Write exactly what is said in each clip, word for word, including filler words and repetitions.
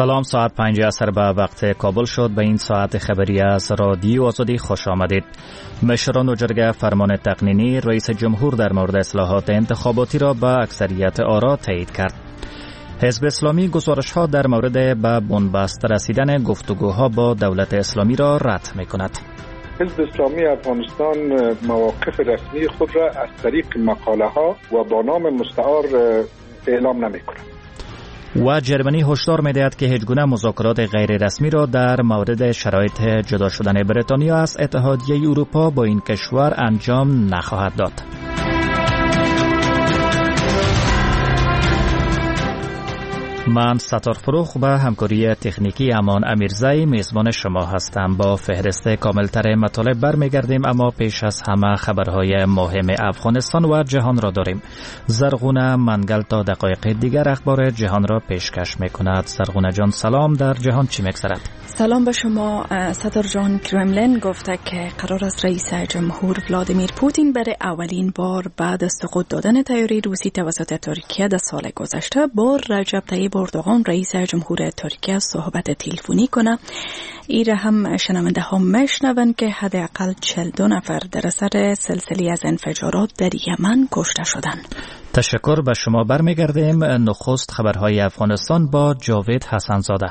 سلام، ساعت پنج عصر به وقت کابل شد. به این ساعت خبری از رادیو آزادی خوش آمدید. مشران جرگه فرمان تقنینی رئیس جمهور در مورد اصلاحات انتخاباتی را به اکثریت آرا تایید کرد. حزب اسلامی گزارش‌ها در مورد به بنبست رسیدن گفتگوها با دولت اسلامی را رد می‌کند. حزب اسلامی افغانستان مواقف رسمی خود را از طریق مقاله‌ها و با نام مستعار اعلام نمی‌کند. و جرمنی هشدار می‌دهد که هیچگونه مذاکرات غیر رسمی را در مورد شرایط جدا شدن بریتانیا از اتحادیه اروپا با این کشور انجام نخواهد داد. من ستار فروخ به همکاری تکنیکی امان امیرزی میزبان شما هستم. با فهرست کاملتر مطالب برمیگردیم، اما پیش از همه خبرهای مهم افغانستان و جهان را داریم. زرغونه منگل تا دقایق دیگر اخبار جهان را پیشکش میکند. زرغونه جان سلام، در جهان چی میگذرد؟ سلام به شما. صدر جان کرملین گفته که قرار است رئیس جمهور ولادیمیر پوتین برای اولین بار بعد از سقوط دادن طیاره روسی توسط ترکیه در سال گذشته با رجب طیب اردوغان رئیس جمهور ترکیه صحبت تلفنی کنه. ایره هم شنونده ها میشنون که حداقل چهل و دو نفر در اثر سلسله از انفجارات در یمن کشته شدند. تشکر به شما. برمیگردیم نخست خبرهای افغانستان با جاوید حسنزاده.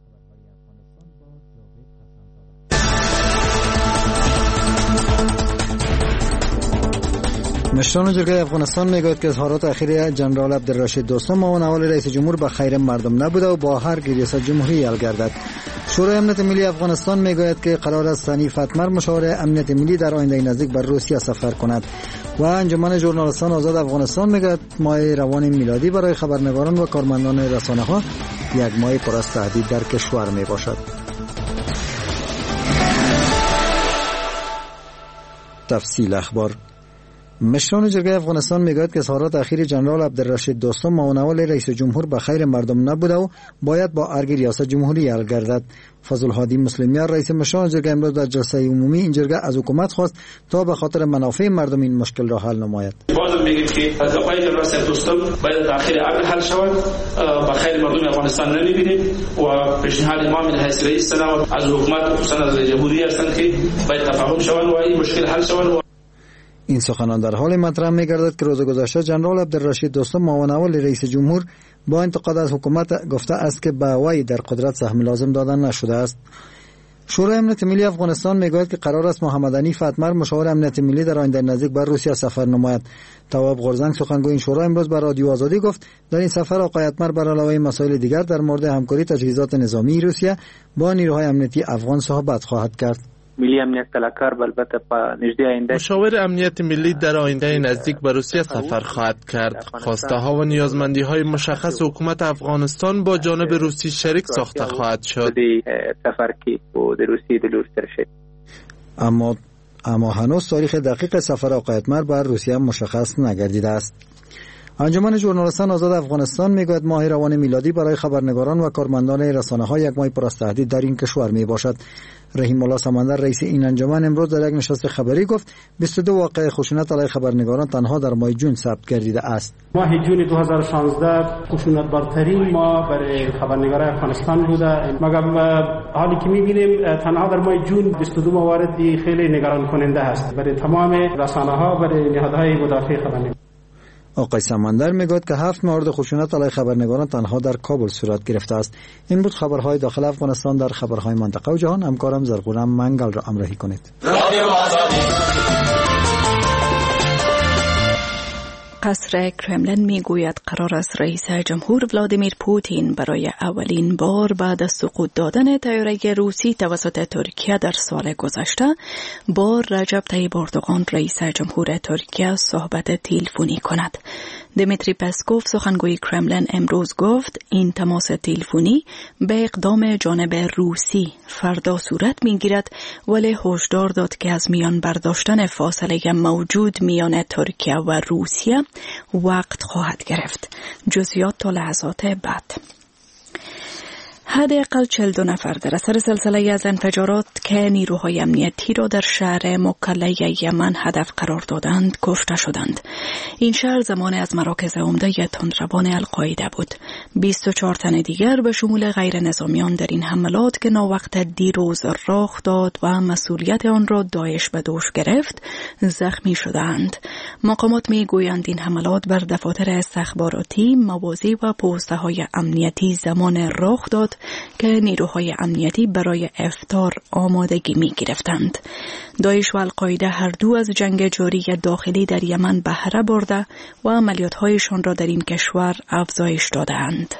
مشران جرگه افغانستان میگوید که اظهارات اخیر جنرال عبدالرشید دوستم معاون اول رئیس جمهور به خیر مردم نبوده و با هر ریاست جمهوری حل گردد. شورای امنیت ملی افغانستان میگوید که قرار است ثانی فتمر مشاور امنیت ملی در آینده نزدیک بر روسیه سفر کند. و انجمن ژورنالیستان آزاد افغانستان میگوید ماه روان میلادی برای خبرنگاران و کارمندان رسانه‌ها یک ماه پر از تهدید در کشور میباشد. تفصیل اخبار. مشران جرگه افغانستان میگوید که اظهارات اخیر جنرال عبدالرشید دوستم معاون اول رئیس جمهور به خیر مردم نبوده و باید با ارگ ریاست جمهوری حل گردد. فضل الهادی مسلمیان رئیس مشران جرگه امروز در جلسه عمومی این جرگه از حکومت خواست تا به خاطر منافع مردم این مشکل را حل نماید. باز میگیم که از آقای جنرال دوستم باید تأخیر ارگ حل شود، به خیر مردم افغانستان نمیبینیم و پیشنهاد ما من حیث رئیس سنا از حکومت خصوصا از جمهوری هستند که باید تفاهم شود و این مشکل حل شود. این سخنان در حال مطرح می‌گردد که روز گذشته جنرال عبدالرشید دوستم معاون اول رئیس جمهور با انتقاد از حکومت گفته است که به وی در قدرت سهم لازم دادن نشده است. شورای امنیت ملی افغانستان میگوید که قرار است محمد عنی فتمر مشاور امنیت ملی در آینده نزدیک بر روسیه سفر نماید. تواب غرزنگ سخنگوی این شورا امروز به رادیو آزادی گفت در این سفر آقای فتمر بر علاوه مسائل دیگر در مورد همکاری تجهیزات نظامی روسیه با نیروهای امنیتی افغان صحبت خواهد کرد. ملی امنیت کلاکار البته په نږدې آینده مشاور امنیت ملی در آینده نزدیک به روسیه سفر خواهد کرد. خواسته ها و نیازمندی های مشخص حکومت افغانستان با جانب روسی شریک ساخته خواهد شد. سفر کی و در روسیه دلور شد. اما اما هنوز تاریخ دقیق سفر آقای فتمر بر روسیه مشخص نگردیده است. انجمن ژورنالیستان آزاد افغانستان میگوید ماه روان میلادی برای خبرنگاران و کارمندان رسانه‌ها یک ماه پر از تهدید در این کشور میباشد. رحیم الله سمندر رئیس این انجمن امروز در یک نشست خبری گفت بیست و دو واقعه خشونت علیه خبرنگاران تنها در ماه جون ثبت گردیده است. ماه جون دو هزار و شانزده خشونت برترین ماه برای خبرنگاران افغانستان بوده، مگر حالی که می‌بینیم تنها در ماه جون بیست و دو موارد خیلی نگران کننده است برای تمام رسانه‌ها، برای نهادهای مدافع خبرنگاران. آقای سمندر میگوید که هفت مورد خشونت علیه خبرنگاران تنها در کابل صورت گرفته است. این بود خبرهای داخل افغانستان. در خبرهای منطقه و جهان همکارم زرغونه منگل را همراهی کنید. قصر کرملین میگوید قرار است رئیس جمهور ولادیمیر پوتین برای اولین بار بعد از سقوط دادن طیاره روسی توسط ترکیه در سال گذشته با رجب طیب اردوغان رئیس جمهور ترکیه صحبت تلفنی کند. دمیتری پسکوف سخنگوی کرملین امروز گفت این تماس تلفنی به اقدام جانب روسی فردا صورت میگیرد، ولی هشدار داد که از میان برداشتن فاصله موجود میان ترکیه و روسیه وقت خواهد گرفت. جزئیات تا لحظات بعد. حداقل چهل و دو نفر در اثر سلسله از انفجارات که نیروهای امنیتی را در شهر مکله یمن هدف قرار دادند کشته شدند. این شهر زمان از مراکز عمده تندروان القاعده بود. بیست و چهار تن دیگر به شمول غیر نظامیان در این حملات که ناوقت دیروز رخ داد و مسئولیت آن را داعش به دوش گرفت زخمی شدند. مقامات می گویند این حملات بر دفاتر استخباراتی، موازی و پوسته های امنیتی زمان رخ داد که نیروهای امنیتی برای افطار آمادگی می گرفتند. داعش و القاعده هر دو از جنگ جاری داخلی در یمن بهره برده و عملیات‌هایشان را در این کشور افزایش دادند.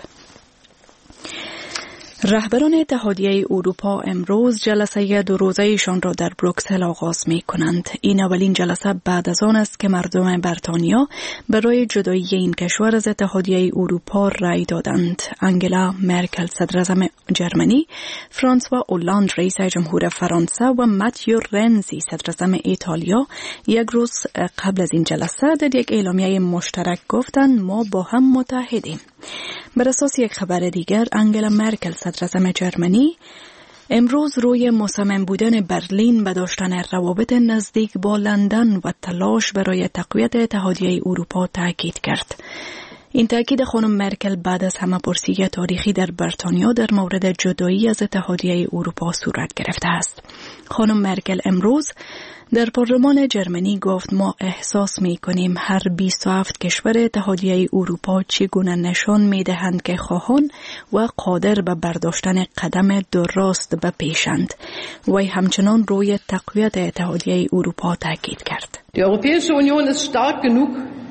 رهبران اتحادیه اروپا امروز جلسه دو روزه‌ایشان را در بروکسل آغاز می کنند. این اولین جلسه بعد از آن است که مردم بریتانیا برای جدایی این کشور از اتحادیه اروپا رأی دادند. انگلا مرکل صدر اعظم جرمنی، فرانسوا اولاند رئیس جمهور فرانسه و ماتیو رنزی صدر اعظم ایتالیا یک روز قبل از این جلسه در یک اعلامیه مشترک گفتند ما با هم متحدیم. بر اساس یک خبر دیگر، انگلا مرکل صدر اعظم جرمنی امروز روی مصمم بودن برلین به داشتن روابط نزدیک با لندن و تلاش برای تقویت اتحادیه اروپا تاکید کرد. این تاکید خانم مرکل بعد از همه‌پرسی تاریخی در بریتانیا در مورد جدایی از اتحادیه اروپا صورت گرفته است. خانم مرکل امروز در پارلمان جرمنی گفت ما احساس می کنیم هر بیست و هفت کشور اتحادیه اروپا چگونه نشان می دهند که خواهان و قادر به برداشتن قدم درست به پیشند. وی همچنان روی تقویت اتحادیه اروپا تاکید کرد. Die Europäische Union ist stark genug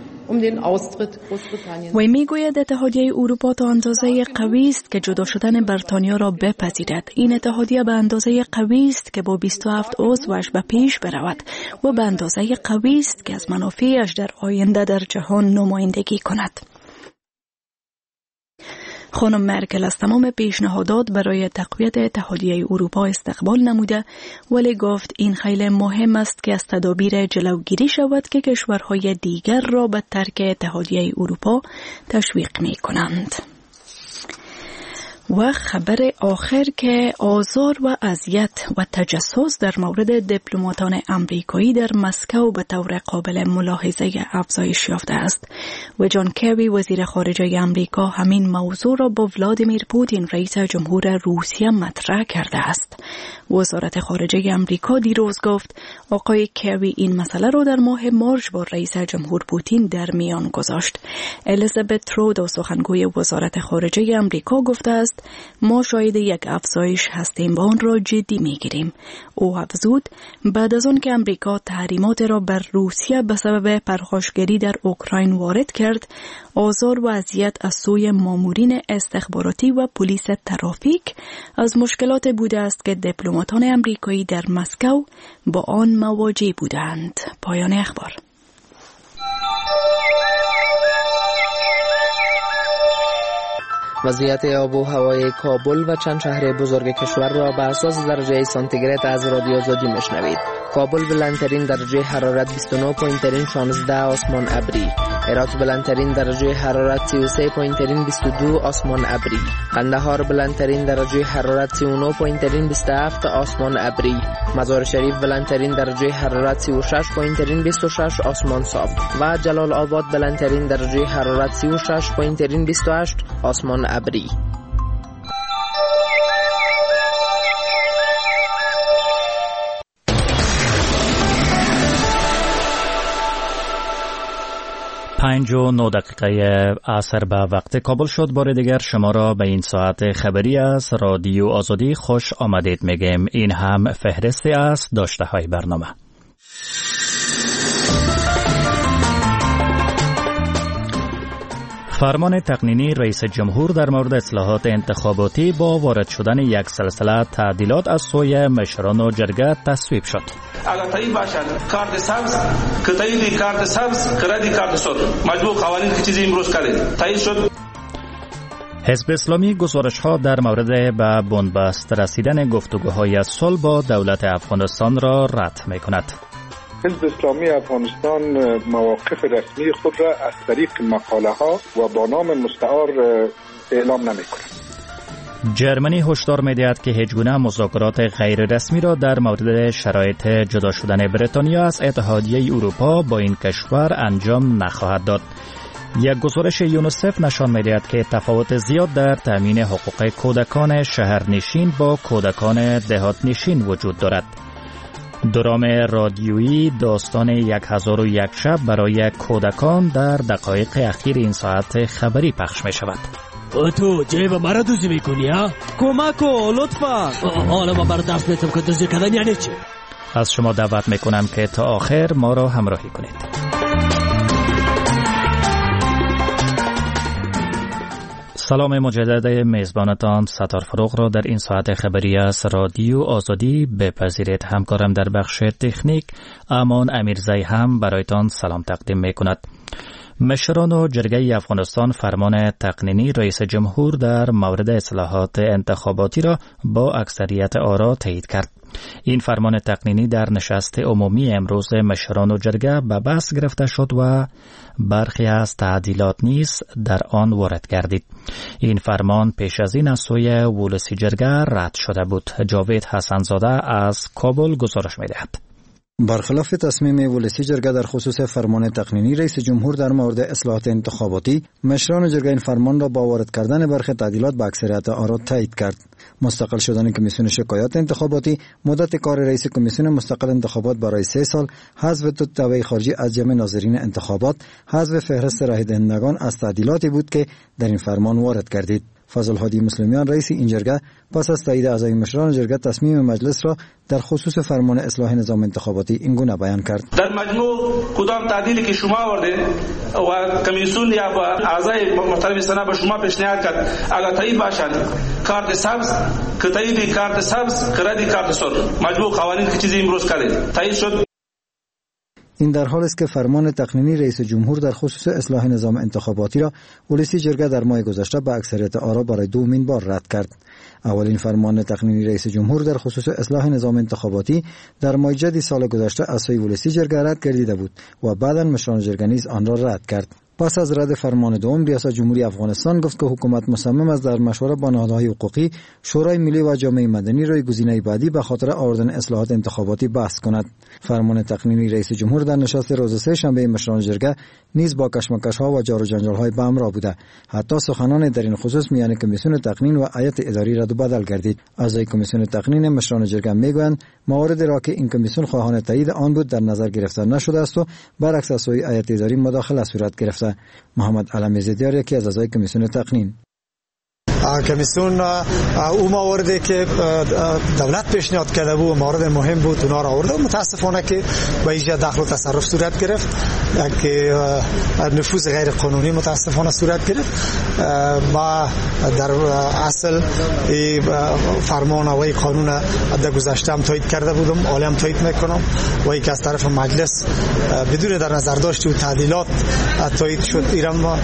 وی میگوید اتحادیه اروپا تا اندازه قوی است که جدا شدن بریتانیا را بپذیرد. این اتحادیه به اندازه قوی است که با بیست و هفت عضوش به پیش برود و به اندازه قوی است که از منافعش در آینده در جهان نمایندگی کند. خانم مرکل از تمام پیشنهادات برای تقویت اتحادیه اروپا استقبال نموده، ولی گفت این خیلی مهم است که از تدابیر جلوگیری شود که کشورهای دیگر را به ترک اتحادیه اروپا تشویق می کنند. و خبر آخر که آزار و اذیت و تجسس در مورد دیپلماتان امریکایی در مسکو به طور قابل ملاحظه افزایش یافته است و جان کری وزیر خارجه امریکا همین موضوع را با ولادیمیر پوتین رئیس جمهور روسیه مطرح کرده است. وزارت خارجه امریکا دیروز گفت آقای کری این مسئله را در ماه مارچ با رئیس جمهور پوتین در میان گذاشت. الیزابت ترودو سخنگوی وزارت خارجه امریکا گفته است ما شاهد یک افزایش هستیم و آن را جدی میگیریم. او افزود بعد از آن که امریکا تحریمات را بر روسیه به سبب پرخاشگری در اوکراین وارد کرد، آزار و اذیت از سوی مامورین استخباراتی و پلیس ترافیک از مشکلات بوده است که دیپلماتان امریکایی در مسکو با آن مواجه بودند. پایان اخبار. وضعیت آب و هوای کابل و چند شهر بزرگ کشور را بر اساس درجه سانتیگراد از رادیو آزادی میشنوید. کابل بلندترین درجه حرارت بیست و نه پوینت شانزده آسمان ابری. هرات بلندترین درجه حرارت سی و سه پوینت بیست و دو آسمان ابری. قندهار بلندترین درجه حرارت سی و نه پوینت بیست و هفت آسمان ابری. مزار شریف بلندترین درجه حرارت سی و شش پوینت بیست و شش آسمان صاف و جلال آباد بلندترین درجه حرارت سی و شش پوینت بیست و هشت آسمان ابری. پنج و نه دقیقه عصر به وقت کابل شد. بار دیگر شما را به این ساعت خبری از رادیو آزادی خوش آمدید میگیم. این هم فهرستی از داشته های برنامه. فرمان تقنینی رئیس جمهور در مورد اصلاحات انتخاباتی با وارد شدن یک سلسله تعدیلات از سوی مشران و جرگه تصویب شد. اگر تایید باشد کارت سبز که تایید کارت سبز کردی کارت سرخ مجموع قوانین که چیزی امروز کردید تایید شد. حزب اسلامی گزارش ها در مورد به بنبست رسیدن گفتگوهای صلح با دولت افغانستان را رد می کند. حزب اسلامی افغانستان مواقف رسمی خود را از طریق مقاله ها و با نام مستعار اعلام نمی کند. جرمنی هشدار می‌دهد که هیچگونه مذاکرات غیر رسمی را در مورد شرایط جدا شدن بریتانیا از اتحادیه اروپا با این کشور انجام نخواهد داد. یک گزارش یونیسف نشان می‌دهد که تفاوت زیاد در تامین حقوق کودکان شهرنشین با کودکان دهات‌نشین وجود دارد. درام رادیویی داستان یک هزار و یک شب برای کودکان در دقایق اخیر این ساعت خبری پخش می‌شود. تو جیب مرا دوزی میکنی ها؟ کمک کن لطفا. حالا ما برای درس میتونم که دوزی کردن یعنی چی؟ از شما دعوت میکنم که تا آخر ما را همراهی کنید. سلام مجدد میزبانتان ستار فروغ را در این ساعت خبری از رادیو آزادی بپذیرید. همکارم در بخش تکنیک امان امیرزی هم برایتان سلام تقدیم میکند. مشران و جرگه افغانستان فرمان تقنینی رئیس جمهور در مورد اصلاحات انتخاباتی را با اکثریت آرا تایید کرد. این فرمان تقنینی در نشست عمومی امروز مشران و جرگه به بحث گرفته شد و برخی از تعدیلات نیز در آن وارد گردید. این فرمان پیش از این از سوی ولسی جرگه رد شده بود. جاوید حسنزاده از کابل گزارش می‌دهد. برخلاف تصمیم ولسی جرگه در خصوص فرمان تقنینی رئیس جمهور در مورد اصلاحات انتخاباتی، مشران جرگه این فرمان را با وارد کردن برخی تعدیلات به اکثریت آرا تایید کرد. مستقل شدن کمیسیون شکایات انتخاباتی، مدت کار رئیس کمیسیون مستقل انتخابات برای سه سال، حذف توطئه خارجی از جمع ناظرین انتخابات، حذف فهرست رای دهندگان از تعدیلاتی بود که در این فرمان وارد گردید. فضل هادی مسلمیان رئیس این جرگه پس از تایید اعضای مشران جرگه تصمیم مجلس را در خصوص فرمان اصلاح نظام انتخاباتی این گونه بیان کرد. در مجموع کدام تعدیلی که شما آورده و کمیسیون یا اعضای محترم سنا به شما پیشنهاد کرد اگر تایید باشد کارت سبز که تایید کارت سبز که ردی کارت سرخ، مجموع قوانین که چیزی امروز کرده تایید شد. این در حال است که فرمان تقنینی رئیس جمهور در خصوص اصلاح نظام انتخاباتی را ولسی جرگه در ماه گذشته به اکثریت آرا برای دومین بار رد کرد. اولین فرمان تقنینی رئیس جمهور در خصوص اصلاح نظام انتخاباتی در ماه جدی سال گذشته از سوی ولسی جرگه رد گردیده بود و بعداً مشران جرگه نیز آن را رد کرد. پس از رد فرمان دوم، ریاست جمهوری افغانستان گفت که حکومت مصمم است در مشوره با نهادهای حقوقی، شورای ملی و جامعه مدنی روی گزینه بعدی به خاطر آوردن اصلاحات انتخاباتی بحث کند. فرمان تقنینی رئیس جمهور در نشست روز سه شنبه مشران جرگه نیز با کشمکش‌ها و جار و جنجال‌های به همراه بوده. حتی سخنان در این خصوص میان کمیسیون تقنین و هیئت اداری رد و بدل گردید. اعضای کمیسیون تقنین مشران جرگه میگویند موارد را که این کمیسیون خواهان تایید آن بود در نظر گرفته نشده است و برعکس از سوی هیئت اداری مداخله صورت گرفته. محمد علمی زیدیار یکی از اعضای کمیسیون تقنین: کمیسیون او مواردی که دولت پیشنهاد کرده بود مورد مهم بود اونا را آورده. متاسفانه که به ایجاد دخل و تصرف صورت گرفت که نفوذ غیر قانونی متاسفانه صورت گرفت. ما در اصل فرمان و قانون در گذشته هم تایید کرده بودم، حالا هم تایید میکنم و یک از طرف مجلس بدون در نظر داشت و تعدیلات تایید شد ایران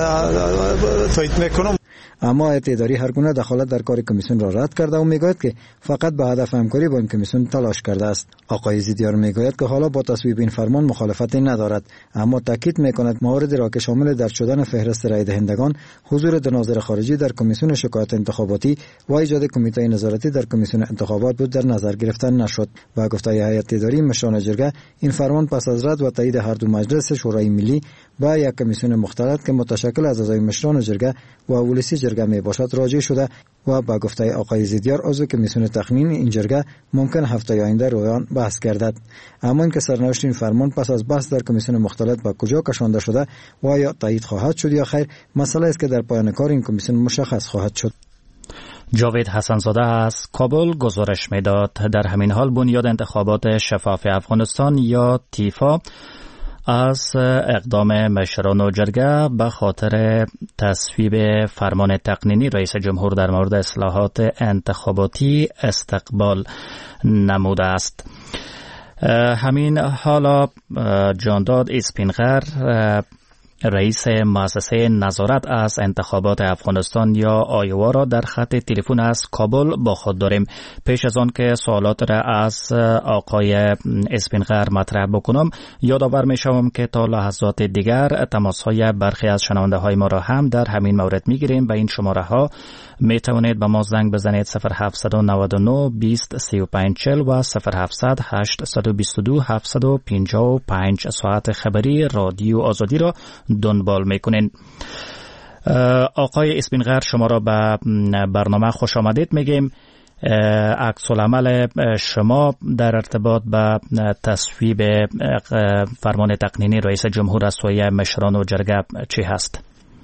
تایید میکنم. اما هیئت اداری هر گونه دخالت در کار کمیسیون را رد کرده و میگوید که فقط به هدف همکاری با این کمیسیون تلاش کرده است. آقای زیدیار میگوید که حالا با تصویب این فرمان مخالفتی ندارد، اما تاکید میکند مواردی را که شامل درج شدن فهرست رای دهندگان، حضور دو ناظر خارجی در کمیسیون شکایات انتخاباتی و ایجاد کمیته نظارتی در کمیسیون انتخابات بود در نظر گرفته نشد. و گفته هیئت اداری مشران جرگه این فرمان پس از رد و تایید هر دو مجلس شورای ملی و یک کمیسیون مختلط که متشکل از اعضای مشران جرگه و ولسی جرگه می باشد راجع شده و با گفته آقای زیدیار عضو کمیسیون تقنین این جرگه ممکن هفته آینده روی آن بحث گردد. اما اینکه سرنوشت این فرمان پس از بحث در کمیسیون مختلط به کجا کشانده شده و یا تایید خواهد شد یا خیر، مسئله است که در پایان کار این کمیسیون مشخص خواهد شد. جاوید حسنزاده از کابل گزارش میداد. در همین حال بنیاد انتخابات شفاف افغانستان یا تیفا از اقدام مشران و جرگه به خاطر تصویب فرمان تقنینی رئیس جمهور در مورد اصلاحات انتخاباتی استقبال نموده است. همین حالا جانداد اسپینغر رئیس مؤسسه نظارت از انتخابات افغانستان یا آیوا را در خط تلفن از کابل با خود داریم. پیش از آن که سوالات را از آقای اسپینغر مطرح بکنم، یادآور می شوم که تا لحظات دیگر تماس های برخی از شنونده های ما را هم در همین مورد می گیریم. به این شماره ها می توانید به ما زنگ بزنید صفر هفت نه نه بیست سی و پنج چهل و صفر هفت هشت دو دو هفت پنج پنج. ساعت خبری رادیو آزادی را دنبال میکنین. آقای اسپینغر، شما را به برنامه خوش آمدید میگیم. عکس العمل شما در ارتباط به تصویب فرمان تقنینی رئیس جمهور از سوی مشران و جرگه چی هست؟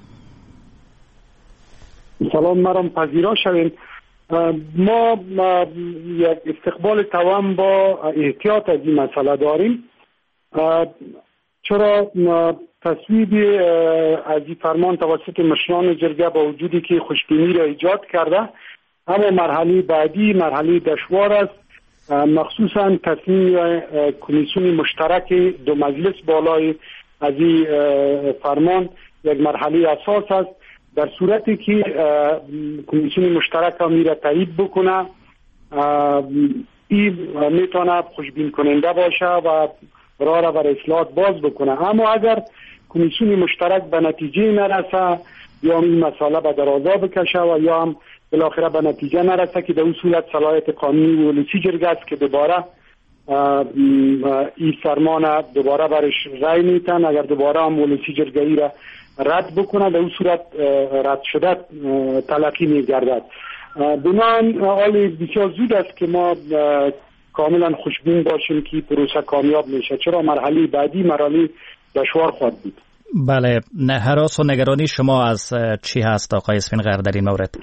سلام، مرام پذیرا شوین. ما یک استقبال توام با احتیاط از این مسئله داریم، چرا تصویب از این فرمان توسط مشران جرگه با وجودی که خوشبینی را ایجاد کرده، اما مرحله بعدی مرحله دشوار است، مخصوصا تصمیم کمیسیون مشترک دو مجلس بالای از این فرمان یک مرحله اساس است. در صورتی که کمیسیون مشترک را میره تایید بکنه، این میتونه خوشبین کننده باشه و راه را برای اصلاحات باز بکنه. اما اگر کمیسیون مشترک به نتیجه نرسه یا این مسئله به درازا بکشه و یا هم بالاخره به نتیجه نرسه، که در اون صورت صلاحیت قانونی ولسی جرگه است که دوباره این فرمان دوباره برش رای میتن. اگر دوباره هم ولسی جرگه ای را رد بکنه، در اون صورت رد شده تلقی میگردد. بنابراین حال بسیار زود است که ما کاملا خوشبین باشیم که پروسه کامیاب میشه، چرا مرحله بعدی مرحله دشوار خواهد بود. بله، هراس و نگرانی شما از چی هست آقای اسفینغر در این مورد؟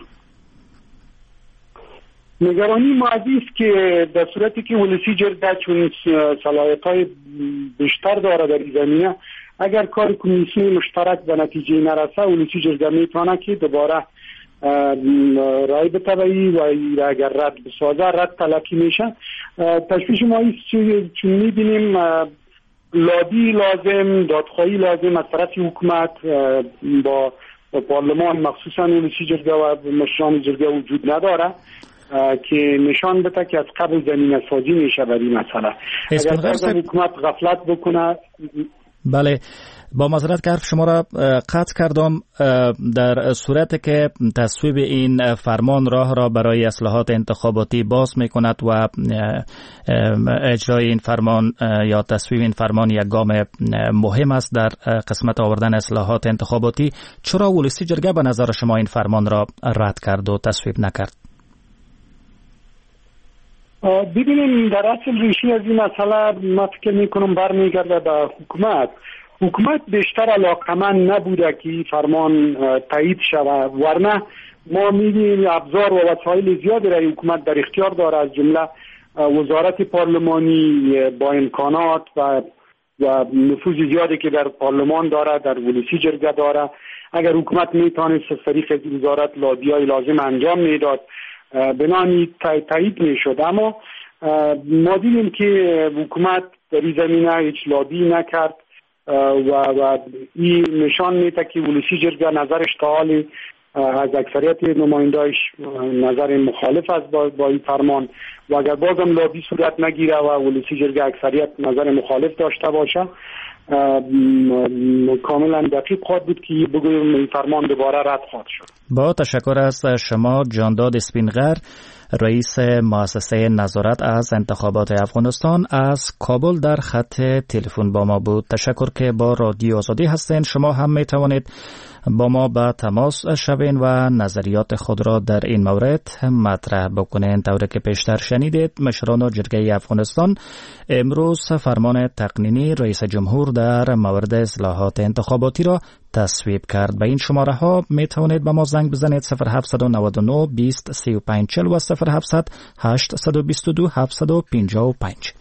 نگرانی ما است که در صورتی که ولسی جرگه چون صلاحیت‌های بیشتر داره در این زمینه، اگر کار کمیسیون مشترک به نتیجه نرسه، ولسی جرگه میتونه که دوباره رای بتوایی و اگر رد بسازه رد تلقی میشه. تشویش ما است چون میبینیم لابی لازم، دادخواهی لازم از طرف حکومت با پارلمان مخصوصا ولسی جرگه و مشران جرگه وجود نداره که نشان بده که از قبل زمینه سازی میشه برای این مسئله. اگر حکومت غفلت بکنه. بله، با معذرت که حرف شما را قطع کردم. در صورتی که تصویب این فرمان راه را برای اصلاحات انتخاباتی باز می کند و اجرای این فرمان یا تصویب این فرمان یک گام مهم است در قسمت آوردن اصلاحات انتخاباتی، چرا ولسی جرگه به نظر شما این فرمان را رد کرد و تصویب نکرد؟ ببینیم، در اصل ریشه از این مسئله ما فکر میکنم برمیگرده به حکومت. حکومت بیشتر علاقمند نبوده که این فرمان تایید شود، ورنه ما میدیم ابزار و وسایل زیادی را حکومت در اختیار داره، از جمله وزارت پارلمانی با امکانات و و نفوذ زیادی که در پارلمان داره، در ولسی جرگه داره. اگر حکومت میتونست از طریق وزارت لابیای لازم انجام میداد، بنابراین تایید میشد. اما ما دیدیم که حکومت در این زمینه هیچ لابی نکرد و و این نشان میده که ولسی جرگه نظرش تا حالی از اکثریت نماینده‌اش نظر مخالف است با, با این فرمان، و اگر بازم لابی صورت نگیره و ولسی جرگه اکثریت نظر مخالف داشته باشه، کاملا دقیق خواهد بود که بگویم این فرمان دوباره رد خواهد شد. با تشکر از شما جانداد اسپینغر، رئیس مؤسسه نظارت از انتخابات افغانستان از کابل در خط تلفن با ما بود. تشکر که با رادیو آزادی هستین. شما هم می توانید با ما به تماس شوین و نظریات خود را در این مورد مطرح بکنین. طوری که پیشتر شنیدید، مشران جرگه افغانستان امروز فرمان تقنینی رئیس جمهور در مورد اصلاحات انتخاباتی را تصویب کرد. به این شماره ها می توانید به ما زنگ بزنید صفر هفت نه نه بیست سی و پنج چهل و صفر هفت هشت دو دو هفت پنج پنج.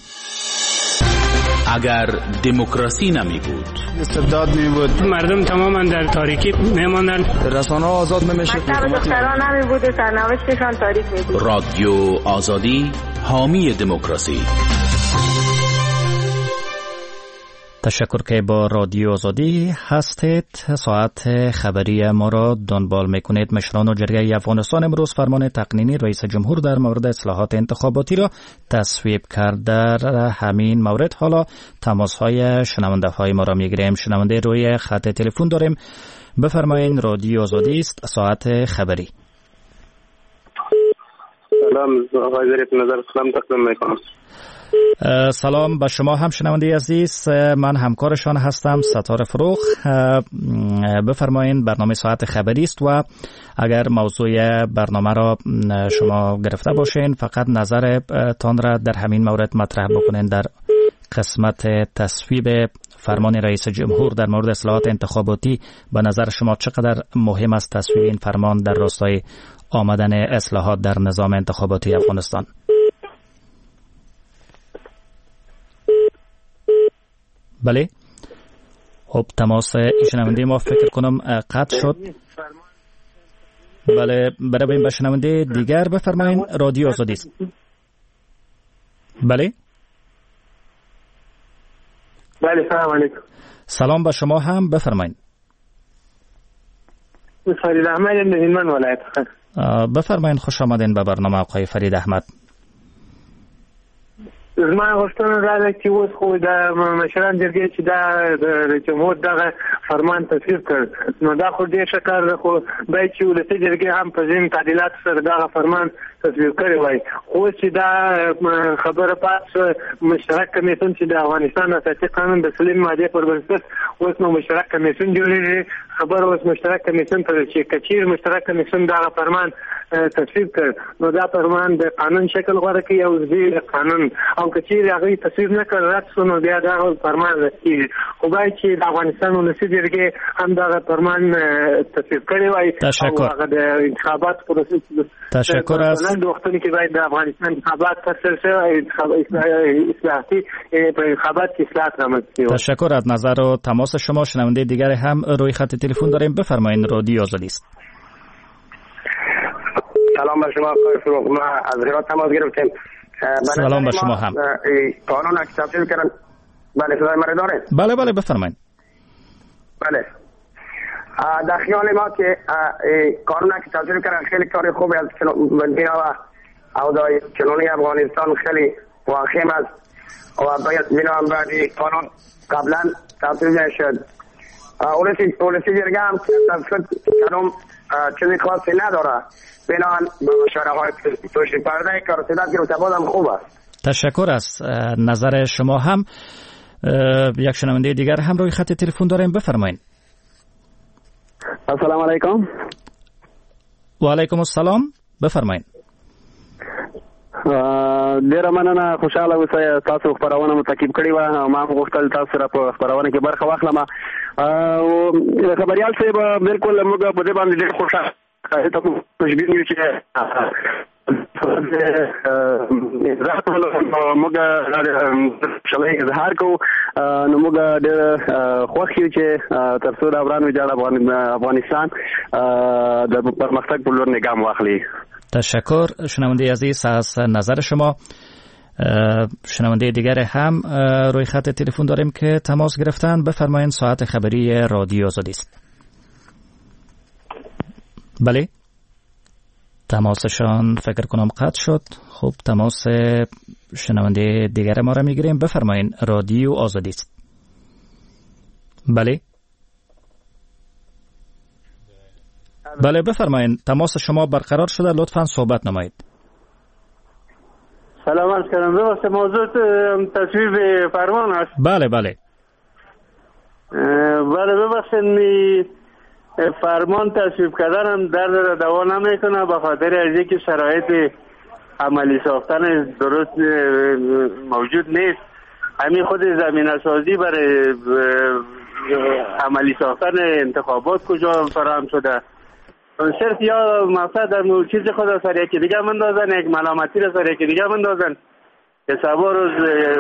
اگر دموکراسی نمی بود، استبداد می بود، مردم تماما در تاریکی می ماندن، رسانه ها آزاد نمی شد، مکتب دختران نمی بود، سرنوشتشان تاریک می بود. رادیو آزادی حامی دموکراسی. تشکر که با رادیو آزادی هستید. ساعت خبری ما را دنبال میکنید. مشران و جرگه افغانستان امروز فرمان تقنینی رئیس جمهور در مورد اصلاحات انتخاباتی را تصویب کرد. در همین مورد حالا تماس های شنونده های ما را میگیریم. شنونده روی خط تلفن داریم. بفرمایید، رادیو آزادی است، ساعت خبری. سلام، آقای ظریف نظر سلام تقدیم میکنم. سلام به شما هم شنونده عزیز. من همکارشان هستم، ستاره فروغ. بفرمایید، برنامه ساعت خبری است و اگر موضوع برنامه را شما گرفته باشین فقط نظر تان را در همین مورد مطرح بکنین. در قسمت تصویب فرمان رئیس جمهور در مورد اصلاحات انتخاباتی به نظر شما چقدر مهم است تصویب این فرمان در راستای آمدن اصلاحات در نظام انتخاباتی افغانستان؟ بله، خب تماس شنونده ما فکر کنم قطع شد. بله، برای به شنونده دیگر بفرمایید، رادیو آزادی است. بله بله، سلام علیکم. سلام به شما هم، بفرمایید. فرید احمد نهیمن ولایت خان. بفرمایید، خوش آمدین به برنامه آقای فرید احمد. زما غوښتنه دا ده چې اوس خو د مشران جرګې چې دا د جمهور دغه فرمان تصویب کړ، نو دا خو ډېر ښه کار ده، خو باید چې ولسي جرګې هم په ځینو تعدیلاتو سره دغه فرمان تصویب کړی وای. خو اوس چې دا خبره پات شوه، مشترک کمیسیون چې د افغانستان اساسي قانون د سلیم مادې پر بنسټ اوس نو مشترک کمیسیون جوړېږي. خبره اوس مشترک کمیسیون ته چې که چیرې مشترک کمیسیون دغه فرمان تصویب کړ، نو دا فرمان د قانون شکل غوره کوي او د قانون، او که چیرې هغه تصویب نه کړ رد شو، نو بیا دغه فرمان رد کېږي. خو باید چې د افغانستان ولسي جرګې هم دغه فرمان تصویب کړی وای او هغه د انتخاباتو پروسس تشکر است. د وختونو کې باید د افغانستان انتخابات ترسره شي، اصلاحاتي په انتخابات کې اصلاحات رامنځته شي. تشکر از نظر و تماس شما. شنونده دیگر هم روی خط تلفن داریم. بفرمایید، رادیو آزادی است. سلام به شما آقای فروغ، ما از هرات تماس گرفتیم. سلام به شما هم. قانون که تصویب کردن. بله، صدای مرا دارید؟ بله بله، بفرمایید. بله، در خیال ما که قانون که تصویب کردن خیلی کار خوبی از بنا و اوضاع کنونی افغانستان خیلی واقعی است و باید بنا بعدی قانون قبلا تصویب شد. ولسی جرگه هم تصویب کردن چیزی خاصی نداره، بنان به مشوره های توشی پرده که رسیدت گرفته بازم خوب است. تشکر است نظر شما هم. یک شنونده دیگر هم روی خط تلفن داریم. بفرمایید. السلام علیکم. و علیکم السلام، بفرمایید. ډیره مننه، خوشاله اوسئ. تاسو خبرونه مو تعقیب کړې وه، ما هم غوښتل تاسو سره په خبرونه کې برخه واخلم. خبریال صاحب، بالکل موږ په دې باندې ډېر خوشاله ته خوشبین یو چې موږ شلای اظهار کوو، نو موږ ډېر خوښ یو چې تر څو د افغان ویجاړ افغانستان د پرمختګ په لور نگام واخلي. تشکر شنونده عزیز از نظر شما. شنونده دیگر هم روی خط تلفن داریم که تماس گرفتن. بفرمایید، ساعت خبری رادیو آزادی است. بله، تماسشان فکر کنم قطع شد. خب تماس شنونده دیگر ما را میگیریم. بفرمایید، رادیو آزادی است. بله بله، بفرمایید، تماس شما برقرار شده، لطفاً صحبت نمایید. سلام عرض کردم. ببخشید، موضوع تصویب فرمان است. بله بله بله، ببخشید، فرمان تصویب کردن هم درد دوا نمیکنه به خاطر از اینکه شرایط عملی ساختن درست موجود نیست. همین خود زمینه سازی برای عملی ساختن انتخابات کجا فراهم شده؟ صرف یا مقصد در چیز خود سر یکی دیگه مندازن، یک ملامتی را سر یکی دیگه مندازن که سبا روز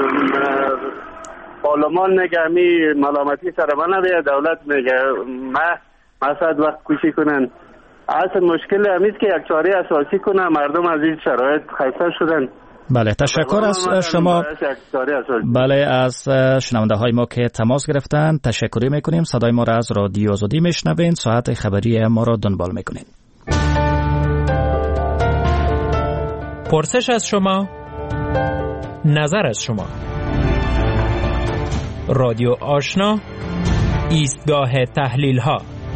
پارلمان میگه همی ملامتی سر من نبیه، دولت میگه ما مقصد وقت کشی کنن. اصل مشکل همیست که یک چاره اساسی کنه، مردم از این شرایط خسته شدن. بله تشکر از شما. بله از شنونده های ما که تماس گرفتن تشکری میکنیم. صدای ما را از رادیو آزادی میشنوین. ساعت خبری ما را دنبال میکنین. پرسش از شما، نظر از شما. رادیو آشنا، ایستگاه تحلیل ها.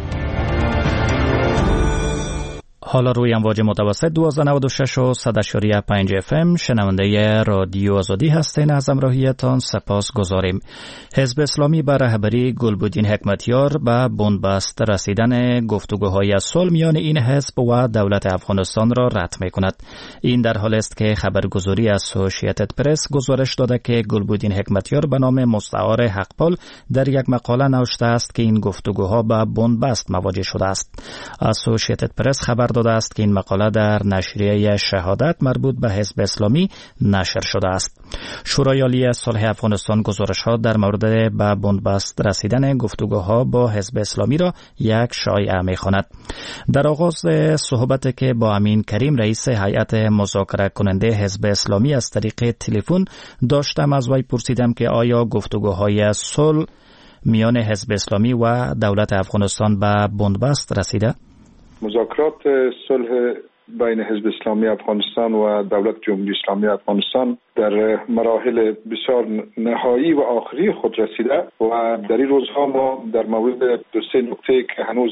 حالا روی امواج متوسط دوازده نود و شش و صد و پنج اف ام شنونده رادیو آزادی هستین. از همراهیتان سپاس گذاریم. حزب اسلامی به رهبری گلبدین حکمتیار به بنبست رسیدن گفتگوهای صلح میان این حزب و دولت افغانستان را رد می‌کند. این در حالی است که خبرگزاری اسوسییتد پرس گزارش داده که گلبدین حکمتیار به نام مستعار حقپال در یک مقاله نوشته است که این گفتگوها به بنبست مواجه شده است. اسوسییتد پرس خبر داده است که این مقاله در نشریه شهادت مربوط به حزب اسلامی نشر شده است. شورای عالی صلح افغانستان گزارش‌ها در مورد به بنبست رسیدن گفتگوها با حزب اسلامی را یک شایعه می‌خواند. در آغاز صحبت که با امین کریم رئیس هیئت مذاکره کننده حزب اسلامی از طریق تلفن داشتم، از وی پرسیدم که آیا گفتگوهای صلح میان حزب اسلامی و دولت افغانستان به بنبست رسیده؟ مذاکرات صلح بین حزب اسلامی افغانستان و دولت جمهوری اسلامی افغانستان در مراحل بسیار نهایی و آخری خود رسیده و در این روزها ما در مورد دو سه نکته که هنوز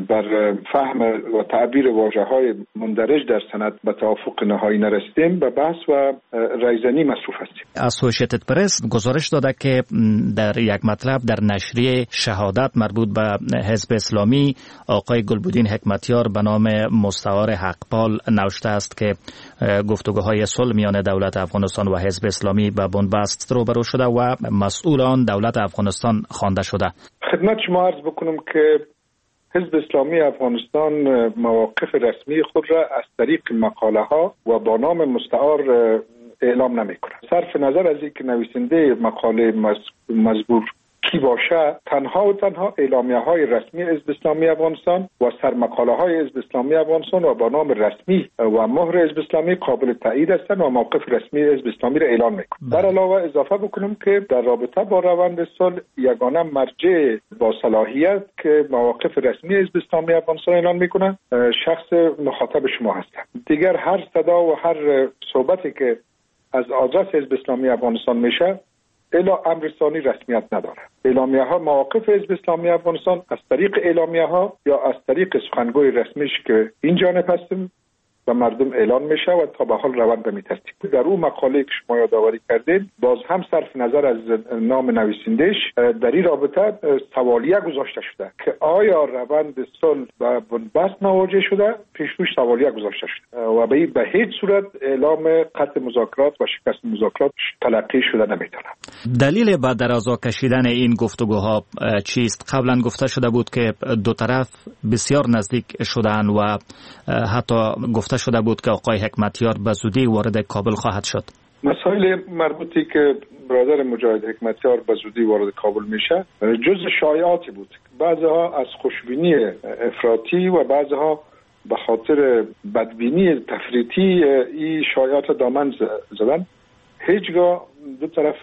بر فهم و تعبیر واژه‌های مندرج در سند به توافق نهایی نرسیدیم به بحث و رایزنی مصروف هستیم. اسوسییتد پرس گزارش داده که در یک مطلب در نشریه شهادت مربوط به حزب اسلامی آقای گلبدین حکمتیار به نام مستعار حقپال نوشته است که گفتگوهای صلح میان دولت افغانستان و حزب اسلامی به بنبست روبرو شده و مسئول آن دولت افغانستان خوانده شده. خدمت شما عرض بکنم که حزب اسلامی افغانستان مواقف رسمی خود را از طریق مقاله ها و با نام مستعار اعلام نمی کند. صرف نظر از اینکه نویسنده مقاله مزبور کی باشه، تنها و تنها اعلامیه های رسمی حزب اسلامی افغانستان و سرمقاله های حزب اسلامی افغانستان و با نام رسمی و مهر حزب اسلامی قابل تایید هستند و موقف رسمی حزب اسلامی را اعلام میکنند. در علاوه اضافه بکنم که در رابطه با روند صلح یگانه مرجع با صلاحیت که مواقف رسمی حزب اسلامی افغانستان اعلام میکنه شخص مخاطب شما هستند. دیگر هر صدا و هر صحبتی که از آدرس حزب اسلامی افغانستان میشه الا امر ثانی رسمیت نداره. اعلامیه ها مواقف حزب اسلامی افغانستان از طریق اعلامیه ها یا از طریق سخنگوی رسمیش که این جانب هستیم و مردم اعلان میشه و تا به حال روند به ترتیب. در اون مقاله که شما یادآوری کردید باز هم صرف نظر از نام نویسندش در این رابطه سوالیه گذاشته شده که آیا روند صلح به بنبست مواجه شده، پیش روش سوالیه گذاشته شده و به به هیچ صورت اعلام قطع مذاکرات و شکست مذاکرات تلقی شده نمیتونه. دلیل به درازا کشیدن این گفتگوها چیست؟ قبلا گفته شده بود که دو طرف بسیار نزدیک شدن و حتی گفته شده بود که آقای حکمتیار به زودی وارد کابل خواهد شد. مسائل مربوطی که برادر مجاهد حکمتیار به زودی وارد کابل میشه جز شایعاتی بود. بعضها از خوشبینی افراطی و بعضها به خاطر بدبینی تفریطی این شایعات دامن زدن. هیچگاه دو طرف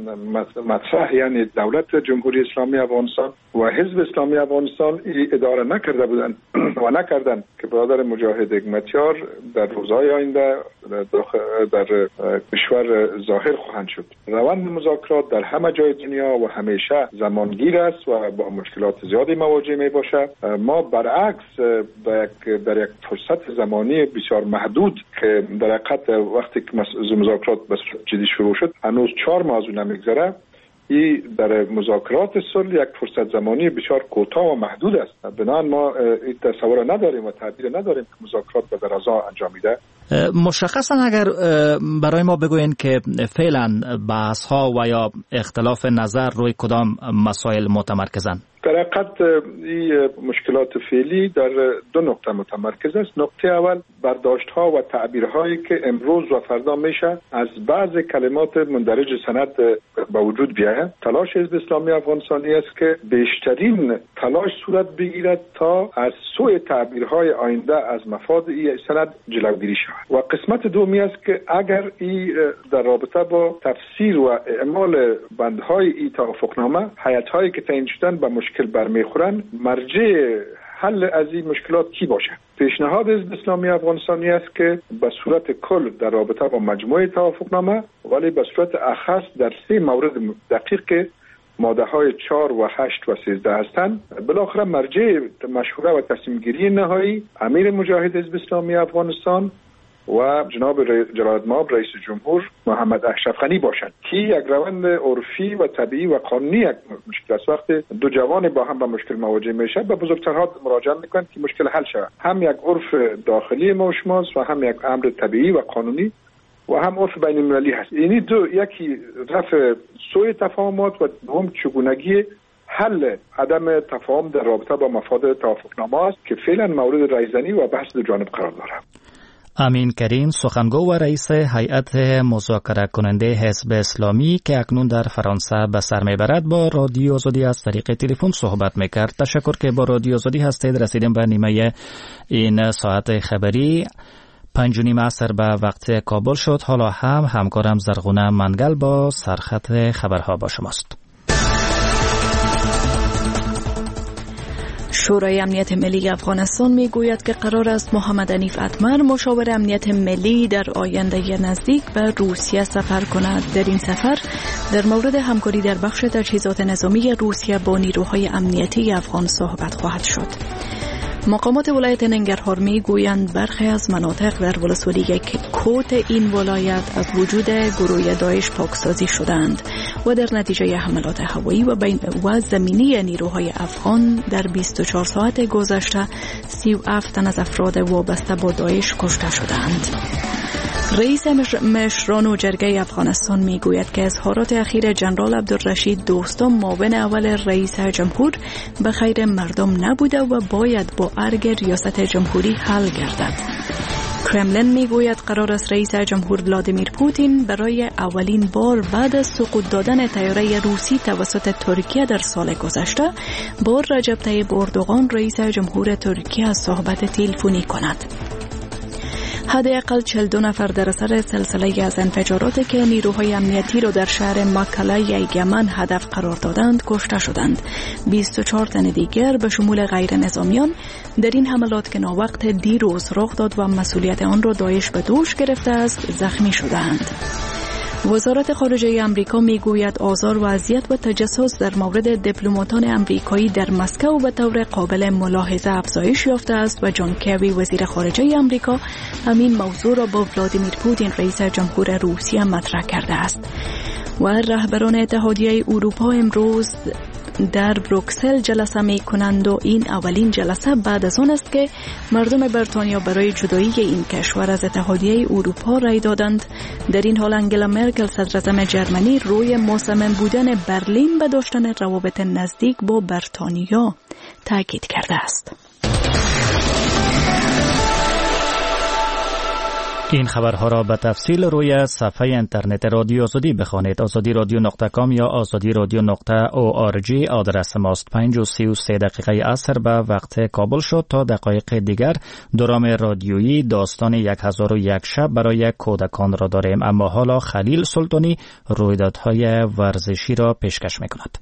مطرح یعنی دولت جمهوری اسلامی افغانستان و حزب اسلامی افغانستان اداره نکرده بودند و نکردند که برادر مجاهد حکمتیار در روزهای آینده در کشور ظاهر خواهند شد. روند مذاکرات در همه جای دنیا و همیشه زمانگیر است و با مشکلات زیادی مواجه می باشه. ما برعکس در یک فرصت زمانی بسیار محدود که در حقیقت وقتی که مذاکرات به صورت جدی شروع شد هنوز چهار ماه نمیگذره، این در مذاکرات صلح یک فرصت زمانی بسیار کوتاه و محدود است. بنابراین ما این تصور نداریم و تعبیر نداریم که مذاکرات به درازا انجام میده. مشخصا اگر برای ما بگوین که فعلا بحث ها و یا اختلاف نظر روی کدام مسائل متمرکزن؟ در حقیقت این مشکلات فعلی در دو نقطه متمرکز است. نقطه اول برداشت‌ها و تعبیرهایی که امروز و فردا میشه از بعض کلمات مندرج سند به وجود بیاید. تلاش حزب اسلامی افغانستانی است که بیشترین تلاش صورت بگیرد تا از سوء تعبیرهای آینده از مفاد این سند جلوگیری شود. و قسمت دومی است که اگر این در رابطه با تفسیر و اعمال بندهای این توافقنامه هیئت‌هایی که تعیین شدن به مشکل برمیخورن، مرجع حل از این مشکلات کی باشه؟ پیشنهاد حزب اسلامی افغانستانی است که به صورت کل در رابطه با مجموعه توافقنامه، ولی به صورت اخص در سه مورد دقیق که ماده های چهار و هشت و سیزده هستند، بالاخره مرجع مشوره و تصمیم گیری نهایی امیر مجاهد حزب اسلامی افغانستان و جناب جلال‌المآب رئیس جمهور محمد اشرف غنی باشند که یک روند عرفی و طبیعی و قانونی یک مشکل است. وقت دو جوان با هم به مشکل مواجه میشه، به بزرگترها مراجعه میکنند که مشکل حل شود. هم یک عرف داخلی ما و شماست و هم یک امر طبیعی و قانونی و هم عرف بین المللی هست. یعنی دو، یکی رفع سوء تفاهمات و دوم چگونگی حل عدم تفاهم در رابطه با مفاد توافقنامه است که فعلا مورد رایزنی و بحث دو جانب قرار دارد. امین کریم، سخنگو و رئیس هیئت مذاکره کننده حزب اسلامی که اکنون در فرانسه به سر میبرد، با رادیو آزادی از طریق تلفن صحبت میکرد. تشکر که با رادیو آزادی هستید. رسیدیم به نیمه این ساعت خبری. پنج و نیم عصر به وقت کابل شد. حالا هم همکارم زرغونه منگل با سرخط خبرها با شماست. شورای امنیت ملی افغانستان میگوید که قرار است محمد حنیف اتمر، مشاور امنیت ملی، در آینده نزدیک به روسیه سفر کند. در این سفر در مورد همکاری در بخش تجهیزات نظامی روسیه با نیروهای امنیتی افغان صحبت خواهد شد. مقامات ولایت ننگرهار می گویند برخی از مناطق در ولسوالی کوت این ولایت از وجود گروه داعش پاکسازی شدند و در نتیجه حملات هوایی و بین و زمینی نیروهای افغان در بیست و چهار ساعت گذشته سی و هفت تن از افراد وابسته با داعش کشته شدند. رئیس مشران و جرگه افغانستان می گوید که اظهارات اخیر جنرال عبدالرشید دوستم، معاون اول رئیس جمهور، به خیر مردم نبوده و باید با ارگ ریاست جمهوری حل گردد. کرملین می گوید قرار است رئیس جمهور ولادیمیر پوتین برای اولین بار بعد از سقوط دادن طیاره روسی توسط ترکیه در سال گذشته با رجب طیب اردوغان رئیس جمهور ترکیه صحبت تلفنی کند. حداقل چهل و دو نفر در اثر سلسله از انفجاراتی که نیروهای امنیتی را در شهر مکله یمن هدف قرار دادند کشته شدند. بیست و چهار تن دیگر به شمول غیر نظامیان در این حملات که ناوقت دیروز رخ داد و مسئولیت آن را داعش به دوش گرفته است زخمی شدند. وزارت خارجه امریکا میگوید آزار و اذیت و تجسس در مورد دیپلماتان امریکایی در مسکو به طور قابل ملاحظه افزایش یافته است و جان کری وزیر خارجه امریکا همین موضوع را با ولادیمیر پوتین رئیس جمهور روسیه مطرح کرده است. و رهبران اتحادیه اروپا امروز در بروکسل جلسه می کنند و این اولین جلسه بعد از آن است که مردم بریتانیا برای جدایی این کشور از اتحادیه اروپا رای دادند. در این حال انگلا مرکل صدراعظم جرمنی روی مصمم بودن برلین به داشتن روابط نزدیک با بریتانیا تاکید کرده است. این خبرها را به تفصیل روی صفحه اینترنت رادیو آزادی بخوانید. آزادی رادیو نقطه کام یا آزادی رادیو نقطه او آر جی آدرس ماست. پنج و سی و سه دقیقه عصر به وقت کابل شد. تا دقایق دیگر درام رادیویی داستان یک هزار و یک شب برای کودکان را داریم، اما حالا خلیل سلطانی رویدادهای ورزشی را پیشکش می‌کند.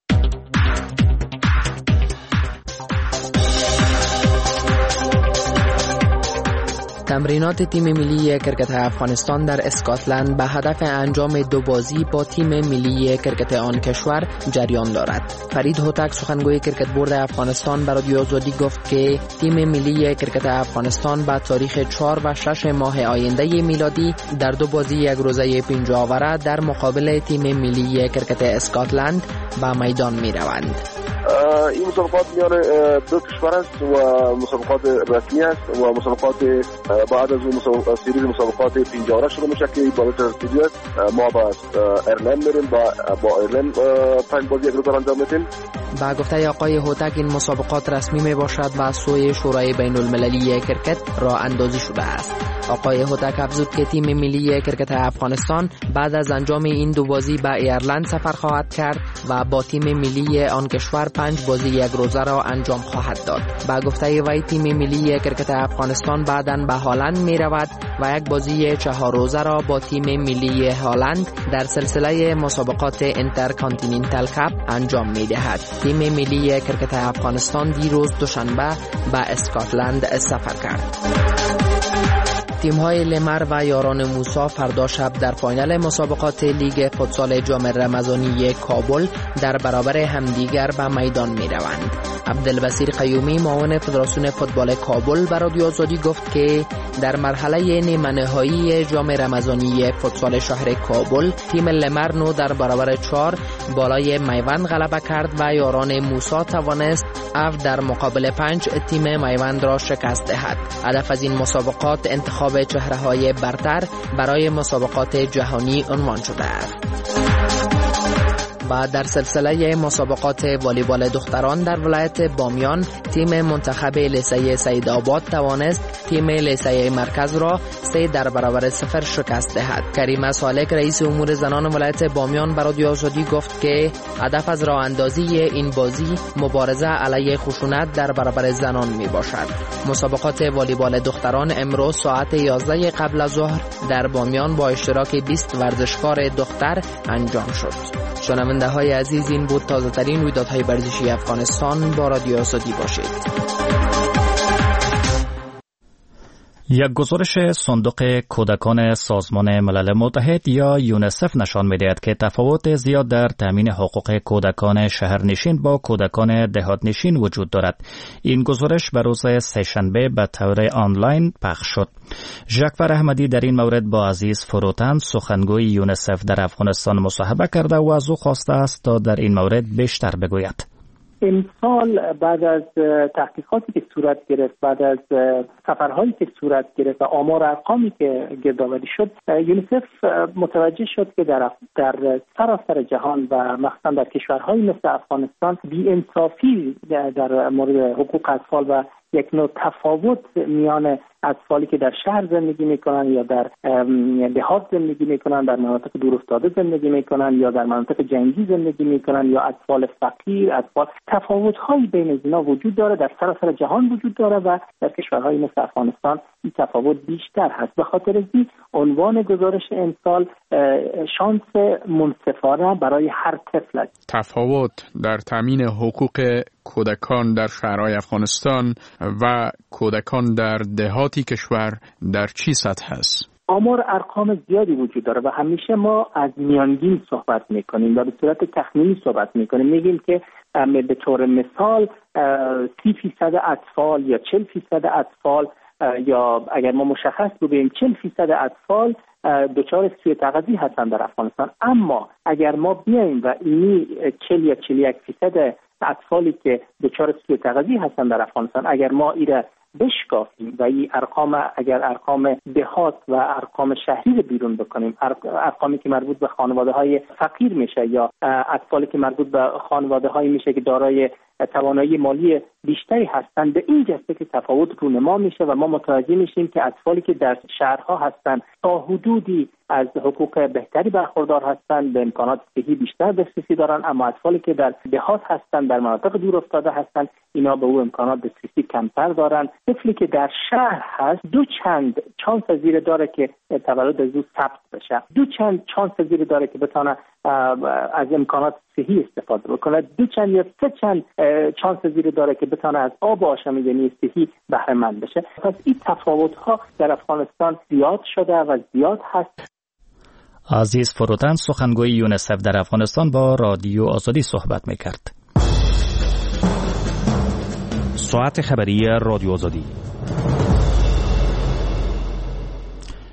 تمرینات تیم ملی کرکت افغانستان در اسکاتلند به هدف انجام دو بازی با تیم ملی کرکت آن کشور جریان دارد. فرید هوتک سخنگوی کرکت بورد افغانستان به رادیو آزادی گفت که تیم ملی کرکت افغانستان به تاریخ چهار و شش ماه آینده میلادی در دو بازی یک روزه پنجاوره در مقابل تیم ملی کرکت اسکاتلند به میدان می روند. این مسابقات میان دو کشور است و مسابقات رسمی است و مسابقات بعد از اون سریز مسابقات پنجاره شده میشه که با ترتیب ما با ایرلند میریم با با ایرلند پنج بازی یک روز انجام میدیم. با گفته آقای هوتک این مسابقات رسمی می باشد و از سوی شورای بین المللی کرکت راه اندازی شده است. آقای هوتک افزود که تیم ملی کرکت افغانستان بعد از انجام این دو بازی به ایرلند سفر خواهد کرد و با تیم ملی آن کشور پنج بازی یک روزه را انجام خواهد داد. با گفته وی تیم ملی کرکت افغانستان بعداً به هالند می رود و یک بازی چهار روزه را با تیم ملی هالند در سلسله مسابقات اینترکانتیننتال کاپ انجام می دهد. تیم ملی کرکت افغانستان دیروز دوشنبه به اسکاتلند سفر کرد. تیم‌های لمر و یاران موسی فردا شب در فاینال مسابقات لیگ فوتسال جام رمضانی کابل در برابر همدیگر به میدان می‌روند. عبدالبصیر قیومی معاون فدراسیون فوتبال کابل به رادیو آزادی گفت که در مرحله نیمه نهایی جام رمضانی فوتسال شهر کابل تیم لمر نو در برابر چهار بالای میوند غلبه کرد و یاران موسی توانست اف در مقابل پنج تیم میوند را شکست دهد. هدف از این مسابقات انتخاب چهره‌های برتر برای مسابقات جهانی عنوان شده است. و در سلسله مسابقات والیبال دختران در ولایت بامیان تیم منتخب لیسه سیدآباد توانست تیم لیسه مرکز را سه در برابر صفر شکست دهد. کریمه سالک رئیس امور زنان ولایت بامیان به رادیو آزادی گفت که هدف از راه اندازی این بازی مبارزه علیه خشونت در برابر زنان می باشد. مسابقات والیبال دختران امروز ساعت یازده قبل از ظهر در بامیان با اشتراک بیست ورزشکار دختر انجام شد. شنونده های عزیز، این بود تازه ترین رویدادهای ورزشی افغانستان. با رادیو آزادی باشید. یک گزارش صندوق کودکان سازمان ملل متحد یا یونیسف نشان می‌دهد که تفاوت زیاد در تامین حقوق کودکان شهرنشین با کودکان دهاتنشین وجود دارد. این گزارش به روز سه‌شنبه به طور آنلاین پخش شد. ژاکفر احمدی در این مورد با عزیز فروتن سخنگوی یونیسف در افغانستان مصاحبه کرده و از او خواسته است تا در این مورد بیشتر بگوید. امسال بعد از تحقیقاتی که صورت گرفت، بعد از سفرهایی که صورت گرفت و آمار ارقامی که گردآوری شد، یونیسف متوجه شد که در در سراسر جهان و مخصوصا در کشورهایی مثل افغانستان بی‌انصافی در مورد حقوق اطفال و یک نوع تفاوت میان اطفالی که در شهر زندگی میکنن یا در دهات زندگی میکنن، در مناطق دورافتاده زندگی میکنن یا در مناطق جنگی زندگی میکنن یا اطفال فقیر، اطفال تفاوت‌هایی بین اینا وجود داره، در سراسر جهان وجود داره و در کشورهای مثل افغانستان این تفاوت بیشتر هست. به خاطر این عنوان گزارش امسال شانس منصفانه برای هر طفل است. تفاوت در تامین حقوق کودکان در شهرهای افغانستان و کودکان در دهاتی کشور در چی سطح است؟ آمار ارقام زیادی وجود داره و همیشه ما از میانگین صحبت میکنیم و به صورت تخمینی صحبت میکنیم. میگیم که به طور مثال سی فیصد اطفال یا چل فیصد اطفال یا اگر ما مشخص بگیم چل فیصد اطفال دچار سوء تغذیه هستند در افغانستان. اما اگر ما بیایم و اینی چل یا چل یک فیصد اطفالی که دچار سوء تغذیه هستند در افغانستان، اگر ما ایره بشکافیم و این ارقام اگر ارقام دهات و ارقام شهری رو بیرون بکنیم، ارقامی که مربوط به خانواده‌های فقیر میشه یا اطفالی که مربوط به خانواده‌هایی میشه که دارای توانایی مالی بیشتری هستند، به این جهت که تفاوت رونما میشه و ما متوجه میشیم که اطفالی که در شهرها هستند تا حدودی از حقوق بهتری برخوردار هستند، به امکانات صحی بیشتر دسترسی دارن، اما اطفالی که در دهات هستند، در مناطق دور افتاده هستند، اینا به او امکانات دسترسی کمتر دارن. طفلی که در شهر هست دو چند چانس زیر داره که تولد از او ثبت بشه، دو چند چانس زیر داره که بتونه از امکانات صحی استفاده بکنه، دو چند یا سه چند چانس زیر داره که بتونه از آب آشامیدنی صحی بهره مند بشه. پس این تفاوت ها در افغانستان زیاد شده و زیاد هست. عزیز فروتن سخنگوی یونیسف در افغانستان با رادیو آزادی صحبت میکرد. ساعت خبری رادیو آزادی.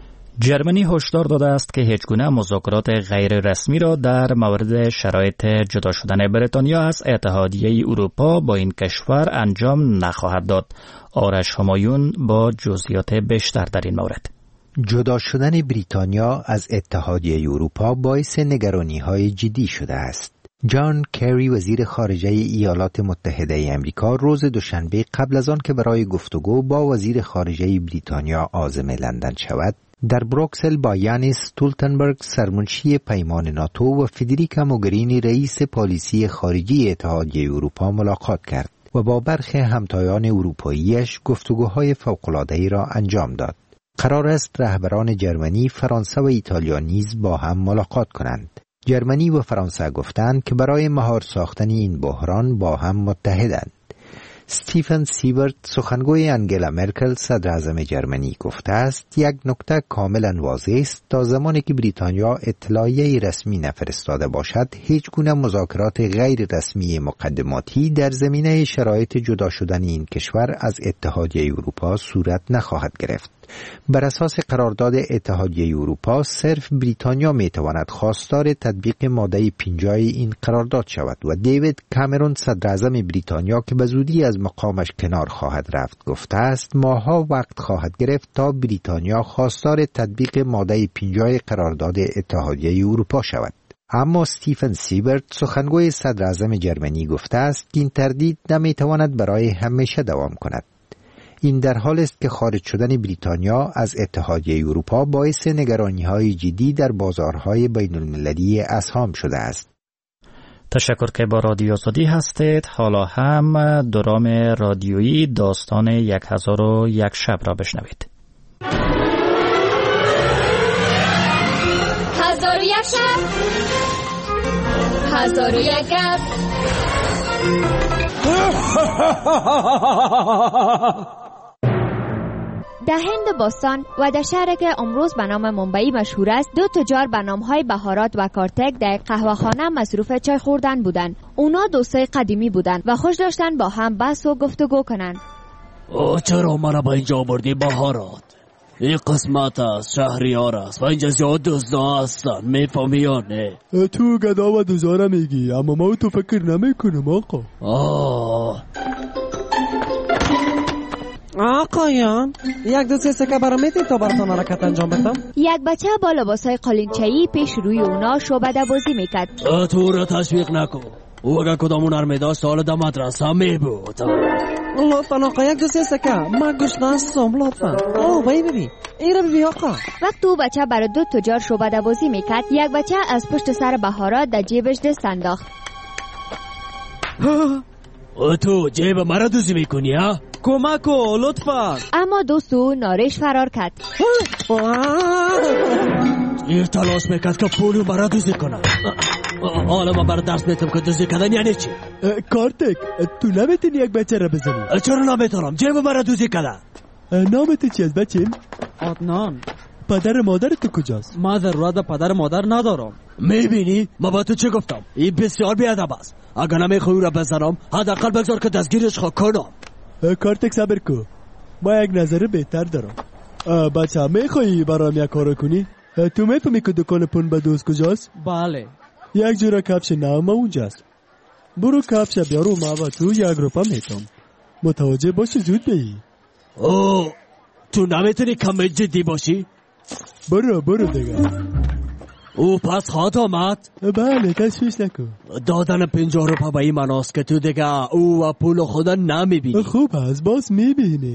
جرمنی هشدار داده است که هیچگونه مذاکرات غیر رسمی را در مورد شرایط جدا شدن بریتانیا از اتحادیه اروپا با این کشور انجام نخواهد داد. آرش همایون با جزئیات بیشتر در این مورد. جدا شدن بریتانیا از اتحادیه اروپا باعث نگرانی‌های جدی شده است. جان کری وزیر خارجه ایالات متحده امریکا روز دوشنبه قبل از آن که برای گفتگو با وزیر خارجه بریتانیا عازم لندن شود، در بروکسل با یانس استولتنبرگ سرمنشی پیمان ناتو و فدریکا موگرینی رئیس پالیسی خارجی اتحادیه اروپا ملاقات کرد و با برخی همتایان اروپاییش گفتگوهای فوق‌العاده‌ای را انجام داد. قرار است رهبران جرمنی، فرانسه و ایتالیا نیز با هم ملاقات کنند. جرمنی و فرانسه گفتند که برای مهار ساختن این بحران با هم متحدند. استیفن سیبرت سخنگوی انگلا مرکل صدر اعظم جرمنی گفته است یک نکته کاملا واضح است، تا زمانی که بریتانیا اطلاعیه رسمی نفرستاده باشد هیچ گونه مذاکرات غیر رسمی مقدماتی در زمینه شرایط جدا شدن این کشور از اتحادیه اروپا صورت نخواهد گرفت. بر اساس قرارداد اتحادیه اروپا صرف بریتانیا می تواند خواستار تطبیق ماده پنجاه این قرارداد شود و دیوید کامرون صدر اعظم بریتانیا که به زودی از مقامش کنار خواهد رفت گفته است ماها وقت خواهد گرفت تا بریتانیا خواستار تطبیق ماده پنجاه قرارداد اتحادیه اروپا شود. اما استیفن سیبرت سخنگوی صدر اعظم جرمنی گفته است که این تردید نمی تواند برای همیشه دوام کند. این در حال است که خارج شدن بریتانیا از اتحادیه اروپا باعث نگرانی‌های جدی در بازارهای بین المللی اسهام شده است. تشکر که با رادیو آزادی هستید. حالا هم درام رادیویی داستان یک هزار و یک شب را بشنوید. هزار و یک شب، هزار و یک گپ. در هند باستان و در شهری که امروز به نام ممبئی مشهور است، دو تجار به نام‌های بهارات و کارتک در قهوه‌خانه مصروف چای خوردن بودند. اونا دوستای قدیمی بودند و خوش داشتن با هم بحث و گفتگو کنند. او چرا مرا به اینجا آوردی بهارات؟ این قسمت از شهریار است و اینجا زیاد دزدا هستن، میفهمی یا نه؟ تو گدا و دوزاره میگی، اما ما تو فکر نمیکنم آقا. آه آقایان، یک دو سه سکه برام میدید تا براتون حرکت انجام بدم؟ یک بچه با لباسای قالینچه‌ای پیش روی اونا شعبده بازی میکرد. تو رو تشویق نکن، او اگر کدامون هر میداشت حالا در مدرسه میبود. لطفا آقا یک دو سه سکه، من گوش نستم لطفا. آه بایی ببین، این رو ببین آقا. وقت او بچه برای دو تجار شعبده بازی میکرد، یک بچه از پشت سر بهارات در جیبش دست انداخت. تو جیب مرا دوزی میکنی ها؟ کمک کن لطفا. اما دوستو نارش فرار کرد. این تلاش میکرد که پولو مرا دوزی کنه. حالا من برای درس میتونم که دوزی کردن یعنی چی؟ کارتک تو نمیتونی یک بچه را بزنی؟ چرا نمیتونم؟ جیب مرا دوزی کردن. نامت چی از بچه؟ عدنان. پدر مادر تو کجاست؟ من ضرورت به پدر مادر ندارم. میبینی؟ من با تو چه گفتم؟ این بسیار بیادب است. اگر نمیخوای را بزنم حداقل بگذار که دستگیرش کنم. کارتک صبر کو، ما یک نظر بهتر دارم. بچه میخوایی برام یک کار کنی؟ تو میفهمی که دکان پون به دوست کجاست؟ بله. یک جورا کفش نام اونجاست. برو کفش بیارو، ما با تو یک روپا میتم. متوجه باشی زود بایی. اوه تو نمیتونی کم جدی باشی؟ برو برو دیگه. او پس خواهد آمد؟ بله تشویش نکن. دادن پنجاه روپا به این مناست که تو دیگه او و پول خدا نمیبینی. خوب هست باز میبینی.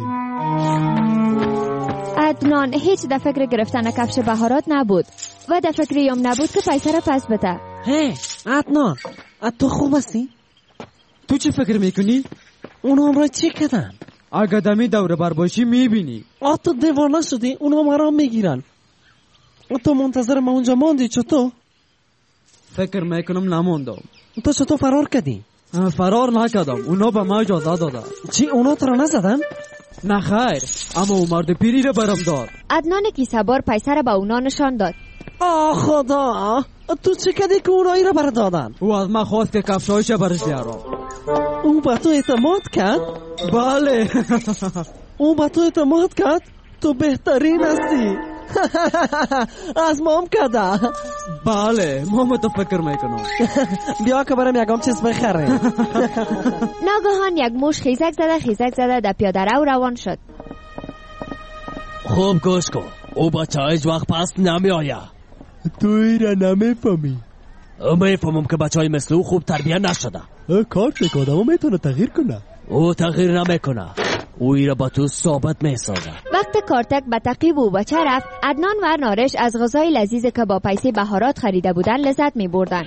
عدنان هیچ در فکر گرفتن کفش بهارات نبود و در فکر یوم نبود که پیسه را پس بده. هی عدنان، تو خوب هستی؟ تو چی فکر میکنی؟ اونا هم را چی کردن؟ اگه دمی دوره بر باشی میبینی. آه تو دیوانه شدی، اونا هم را میگیرن. تو منتظر ما اونجا ماندی چطور؟ فکر میکنم نماندم. تو چطور فرار کردی؟ فرار نکردم، اونا به ما اجازه دادن. چی اونا تو را نزدن؟ نه خیر، اما اون مرد پیری را برام داد. عدنان کیسه بار پیسه را به اونا نشان داد. آه خدا، تو چه کردی که اونایی را برات دادن؟ او از من خواست که کفشایش برش بیارم. اون به تو اعتماد کرد؟ بله. اون به تو اعتماد کرد؟ تو بهترین هستی. از مام کده. بله مام تو فکر میکنم. بیا که برم یکم چیز بخره. ناگهان یک موش خیزک زده خیزک زده در پیاده رو روان شد. خوب گوش کن، او بچه هیچ وقت پس نمی آید. توی را نمیفهمی. میفهمم که بچه های مثل او خوب تربیه نشده. کارتک آدمو میتونه تغییر کنه. او تغییر نمیکنه، او ایره با تو ثابت میسازه. وقت کارتک به تعقیب او بچه رفت، عدنان و نارش از غذای لذیذ که با پیسه بهارات خریده بودن لذت می بردن.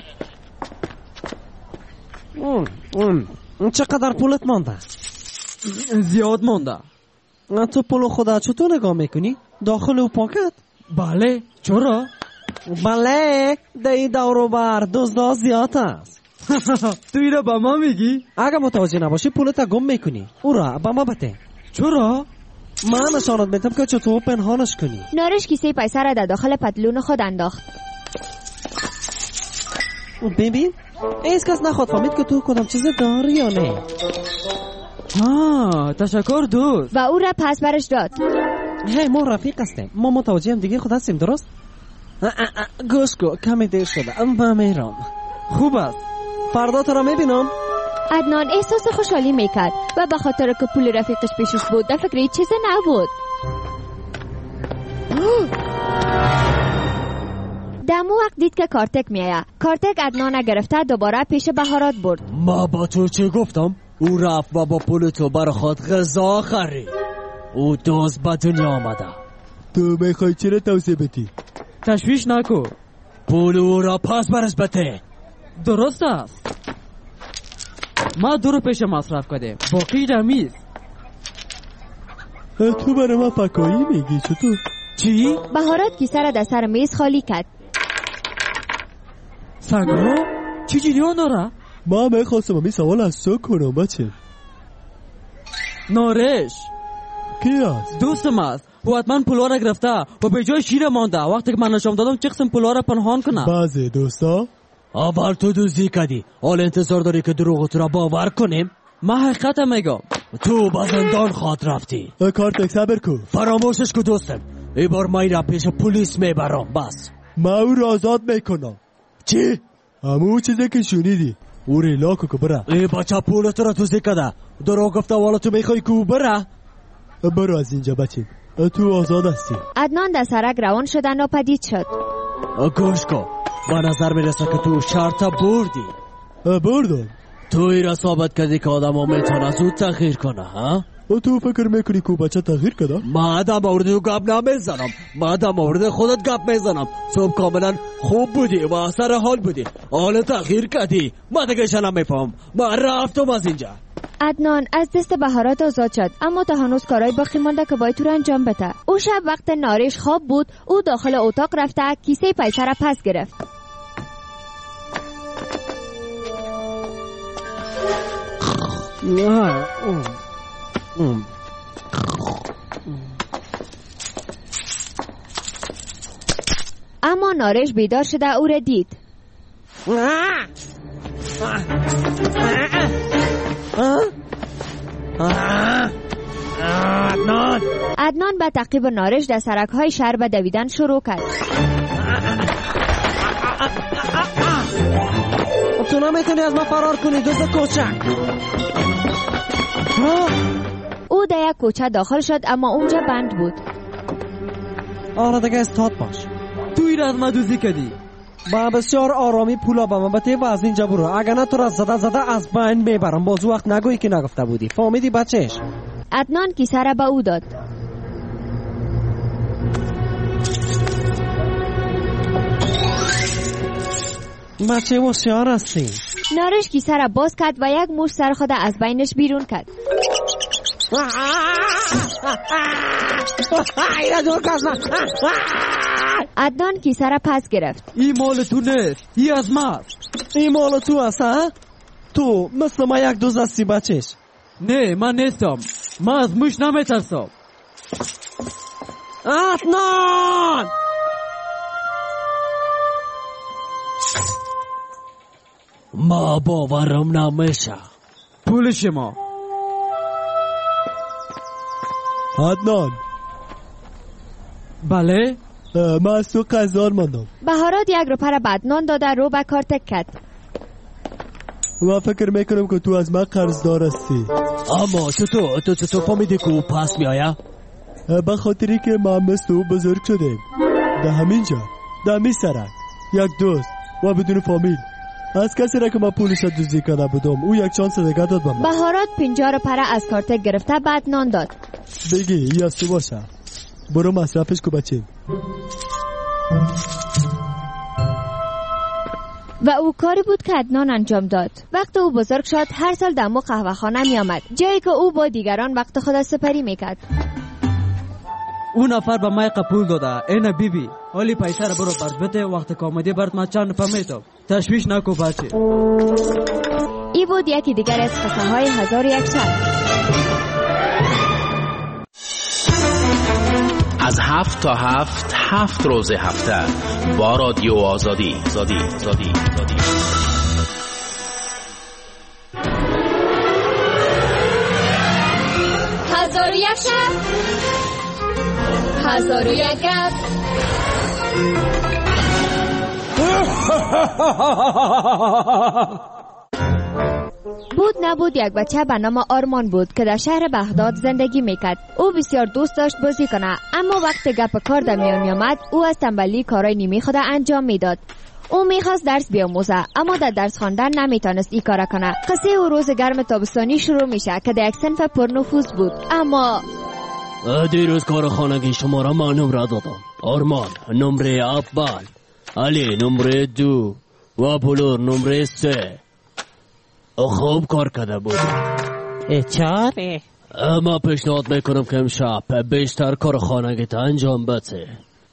چقدر پولت مانده؟ زیاد مانده. تو پول خدا چطور نگاه میکنی؟ داخل او پاکت؟ بله. چرا؟ بله در این دورو بر دزدا زیاد است. تو ایره با ما میگی؟ اگه متوجه نباشی پولت گم میکنی. او را با ما بده. چرا؟ من نشانت میدم که چطور پنهانش کنی. نارش کیسه پیسه را در داخل پتلون خود انداخت. ببین ایس کس نخواد فهمید که تو کدام چیز داری یا نه. ها تشکر دوست. و او را پس برش داد. هی ما رفیق هستیم، ما متوجه هم دیگه خود هستیم، درست؟ گوش کو کمی دیر شده اما میرم. خوب است، فردا تو را میبینم. عدنان احساس خوشحالی میکرد و به خاطر که پول رفیقش پیشش بود در فکر هیچ چیزی نبود. دمو وقت دید که کارتک میآید. کارتک عدنان گرفته دوباره پیش بهارات برد. ما با تو چه گفتم؟ او رفت و با پول تو برای خود غذا خرید. او دوست به دنیا آمده. تو میخوای چرا توصیه بدی؟ تشویش نکن. پول او را پس برش بده. درست است. ما دو رو پیش مصرف کردیم، باقی رمیز. تو برای ما فکایی میگی چطور؟ چی؟ بهارات کیسه را در سر میز خالی کرد. سنگا؟ چی جریان داره؟ ما میخواستم امی سوال از تو کنم بچه. نارش کی است؟ دوستم است. او حتما پولها را گرفته و به جای شیر مانده. وقتی که من نشام دادم چه قسم پولها را پنهان کنم. بعضی دوستا اول تو دوزی کردی، حال انتظار داری که دروغ تو را باور کنیم؟ من حقیقت میگم. تو به زندان خواهد رفتی. کارتک صبر کن. فراموشش کن دوستم، ای بار من را پیش پلیس میبرم. بس ما او را آزاد میکنم. چی؟ همون چیزی که شنیدی او ریلا که بره. ای بچه پول تو را توزی کرده، دروغ گفته والا تو میخوای که بره. برو از اینجا بچه، تو آزاد هستی. عدنان در سرک روان شدن و پدید شد. گوش کن، به نظر میرسه که تو شرط بردی. بردم. تو ای را ثابت کردی که آدم ها میتونه زود تغییر کنه ها؟ تو فکر میکنی که بچه تغییر کرده؟ ما در مورد تو گپ نمیزنم، ما در مورد خودت گپ میزنم. صبح کاملا خوب بودی و سر حال بودی، حال تغییر کردی. ما دیگه شنم میفهم، ما رفتم از اینجا. عدنان از دست بهارات آزاد شد، اما تا هنوز کارهای باقی مانده که باید تو را انجام بده. او شب وقت نارش خواب بود، او داخل اتاق رفته کیسه پیسه را پس گرفت. اما نارش بیدار شده او را دید. عدنان عدنان به تعقیب نارش در سرک‌های شهر به دویدن شروع کرد. تو نمیتونی از ما فرار کنی دوست کوچک. او در یک کوچه داخل شد اما اونجا بند بود. آره دیگه استاد باش. تو ایره از ما دوزی کردی. با بسیار آرامی پولا با من بده و از اینجا برو. اگر نه تو را زده زده از بین میبرم. باز وقت نگویی که نگفته بودی. فهمیدی بچهش؟ عدنان کیسه را به او داد. بچه هوشیار هستی. نارش کیسه را باز کرد و یک موش سر خود از بینش بیرون کرد. عدنان کیسه را پس گرفت. این مال تو نیست، این از ماست. این مال تو هست ها؟ تو مثل ما یک دوز هستی بچهش. نه من نیستم، من از موش نمیترسم. عدنان ما باورم نمیشه. پول شما. عدنان بله من از تو قزار ماندم. بهارات یک روپر بدنان داده رو به کار تک کرد. من فکر میکنم که تو از من قرضدار هستی. اما چطور تو چطور فهمیدی که او پس میآید؟ به خاطری که ما مثل او بزرگ شدیم در همینجا، در همین سرک، یک دوست و بدون فامیل. از کسی را که من پولش دزدی کرده بودم او یک چانس دیگه داد به من. بهارات پنجاه روپر از کار تک گرفته بعد نان داد. بگی این از تو باشه، برو مصرفش کو بچه. و او کاری بود که عدنان انجام داد. وقت او بزرگ شد هر سال دمو قهوه خانه می آمد، جایی که او با دیگران وقت خود سپری میکرد. اون نفر به مای قبول داده. اینه بی بی حالی پیسه را برو برد بده، وقت کامدی برد ما چند فهمیدم. تشویش نکو بچه. ای بود یکی دیگر از قصه های هزار یک شب. از هفت تا هفت هفت روز هفته با رادیو آزادی زادی زادی زادی هزار و یک شب، هزار و یک گپ. بود نبود یک بچه به نام آرمان بود که در شهر بغداد زندگی میکرد. او بسیار دوست داشت بازی کنه، اما وقت گپ کار در میان میامد او از تنبلی کارای نیمی خود انجام میداد. او میخواست درس بیاموزه اما در درس خواندن نمیتونست این کار کنه. قصه او روز گرم تابستانی شروع میشه که در یک صنف پرنفوذ بود. اما دیروز کار خانگی شما را من نمره دادم. آرمان نمره اول، علی نمره دو و پولور نمره سه. خوب کار کرده بود. چاره؟ اما پیشنهاد میکنم که امشب بیشتر کار خانگیت انجام بده.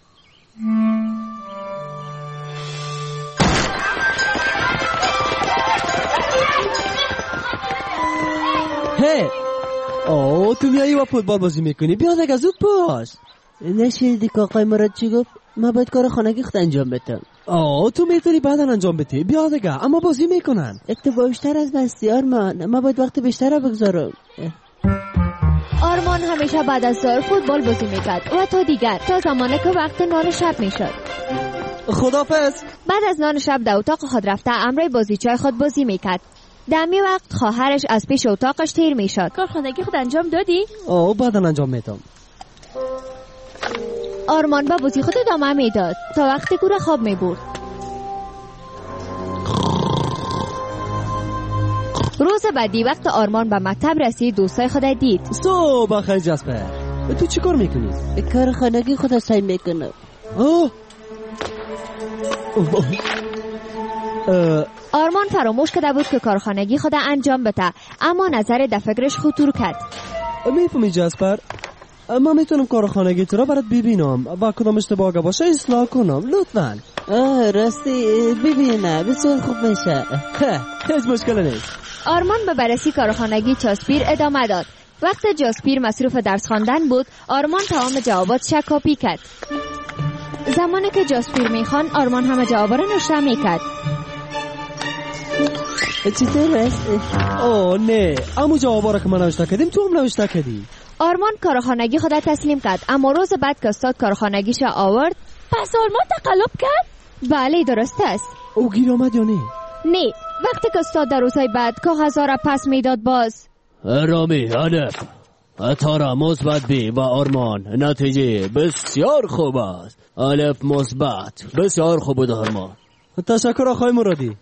هی آه تو میایی و فوتبال بازی میکنی؟ بیا دیگه زود باش. نشیدی که آقای مراد چی گفت؟ من باید کار خانگی خود انجام بدم. آه تو میتونی بعدا انجام بدی. بیا دیگه، اما بازی میکنن. تو بیشتر از دستی آرمان، من باید وقت بیشتر بگذارم. آرمان همیشه بعد از ظهر فوتبال بازی میکرد و تا دیگر تا زمانی که وقت نان شب میشد. خدافظ. بعد از نان شب در اتاق خود رفته امرای بازیچای خود بازی میکرد. در می وقت خواهرش از پیش اتاقش تیر میشد. کار خانگی خود انجام دادی؟ آه بعدا انجام میدم. آرمان با بازی خود ادامه میداد تا وقتی گور خواب میبرد. روز بعدی وقت آرمان به مکتب رسید دوستای خود دید. صبح بخیر جسپر، تو چی کار میکنی؟ کار خانگی خود سعی میکنم. آه آرمان فراموش کرده بود که کارخانگی خود انجام بده، اما نظر در فکرش خطور کرد. میفهمی جسپر، من میتونم کارخانگی تو را برات ببینم و کدام اشتباه باشه اصلاح کنم لطفاً. آه راستی ببینه بسیار خوب میشه. هیچ مشکل نیست. آرمان به بررسی کارخانگی جاسپیر ادامه داد. وقت جاسپیر مصروف درس خواندن بود آرمان تمام جوابات شکاپی کرد. زمانی که جاسپیر میخوان آرمان همه جوابا را نوشته میکرد. چطور است؟ آه نه، اما جوابا را که من نوشته کردیم تو هم نوشته کردی. آرمان کارخانگی خود تسلیم کرد، اما روز بعد که استاد کارخانگیش آورد. پس آرمان تقلب کرد؟ بله درست است. او گیر آمد یا نه؟ نه، وقتی که استاد در روزهای بعد کاغذها را پس میداد باز. رامی الف اتارا مثبت بی و آرمان نتیجه بسیار خوب است. الف مثبت بسیار خوب بود آرمان. تشکر آقای مرادی.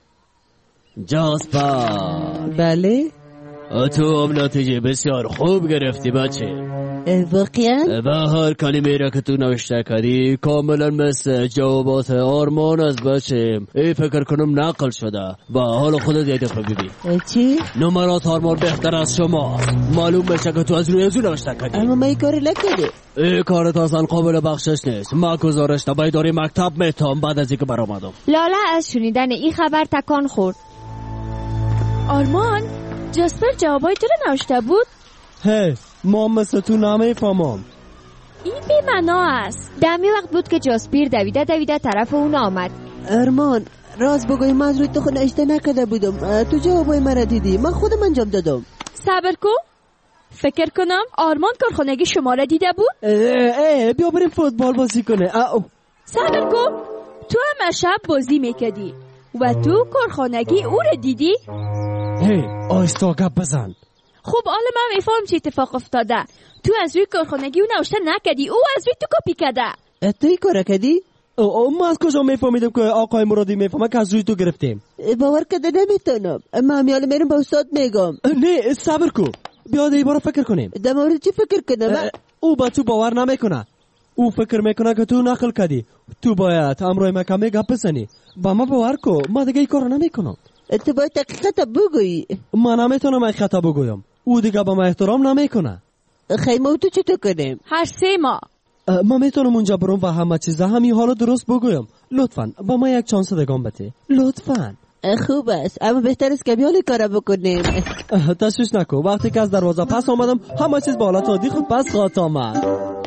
جاسپر بله؟ تو هم نتیجه بسیار خوب گرفتی بچه. واقعا؟ و هر کلمه را که تو نوشته کردی کاملا مثل جوابات آرمان از بچه ای فکر کنم نقل شده و حالا خودت یه دفعه ببین. چی؟ نمرات آرمان بهتر از شما. معلوم بشه که تو از روی ازو نوشته کردی. اما من این کاری نکرده. این کارت اصلا قابل بخشش نیست. من گزارش تا به اداره مکتب میتام بعد از اینکه برآمدم. لاله از شنیدن این خبر تکان خورد. آرمان جاسپر جوابای تو رو نوشته بود؟ هی ما مثل تو نمیفهمم. این بی معنا است. دمی وقت بود که جاسپیر دویده دویده طرف اون آمد. آرمان راز بگوی من از روی تو خود نوشته نکرده بودم. تو جوابای مرا دیدی، من خودم انجام دادم. صبر کن فکر کنم آرمان کارخانگی شما را دیده بود. اه اه بیا بریم فوتبال بازی کنه. صبر کن، تو هم شب بازی میکردی و تو کارخانگی او رو دیدی؟ هی آیستا گپ بزن. خب حالا من میفهم چه اتفاق افتاده. تو از روی کارخانگی او نوشته نکردی، او از روی تو کپی کرده. توی کار کردی؟ ما از کجا میفهمیدم که آقای مرادی میفهمه که از روی تو گرفتیم؟ باور کرده نمیتونم. من همیاله میرم با استاد میگم. نه صبر کن، بیاد ای بارا فکر کنیم. در مورد چی فکر کنم؟ او با تو باور نمیکنه. او فکر میکنه که تو نقل کردی. تو باید امروی مکمه گپ بزنی. با ما باور کن، ما دیگه این کارو نمیکنم. تو باید حقیقت بگویی. من نمیتونم حقیقت بگویم. او دیگه با ما احترام نمیکنه. خیمه تو چطور کنیم؟ هر سه ما ما میتونم اونجا برم و همه چیزا همین حالا درست بگویم. لطفاً با ما یک چانس دیگه بده. لطفاً. خوب است، اما بهتر است که بیالی کارا بکنیم. تشویش نکن، وقتی که از دروازه پس آمدم همه چیز با حالت عادی خود پس خواهد آمد.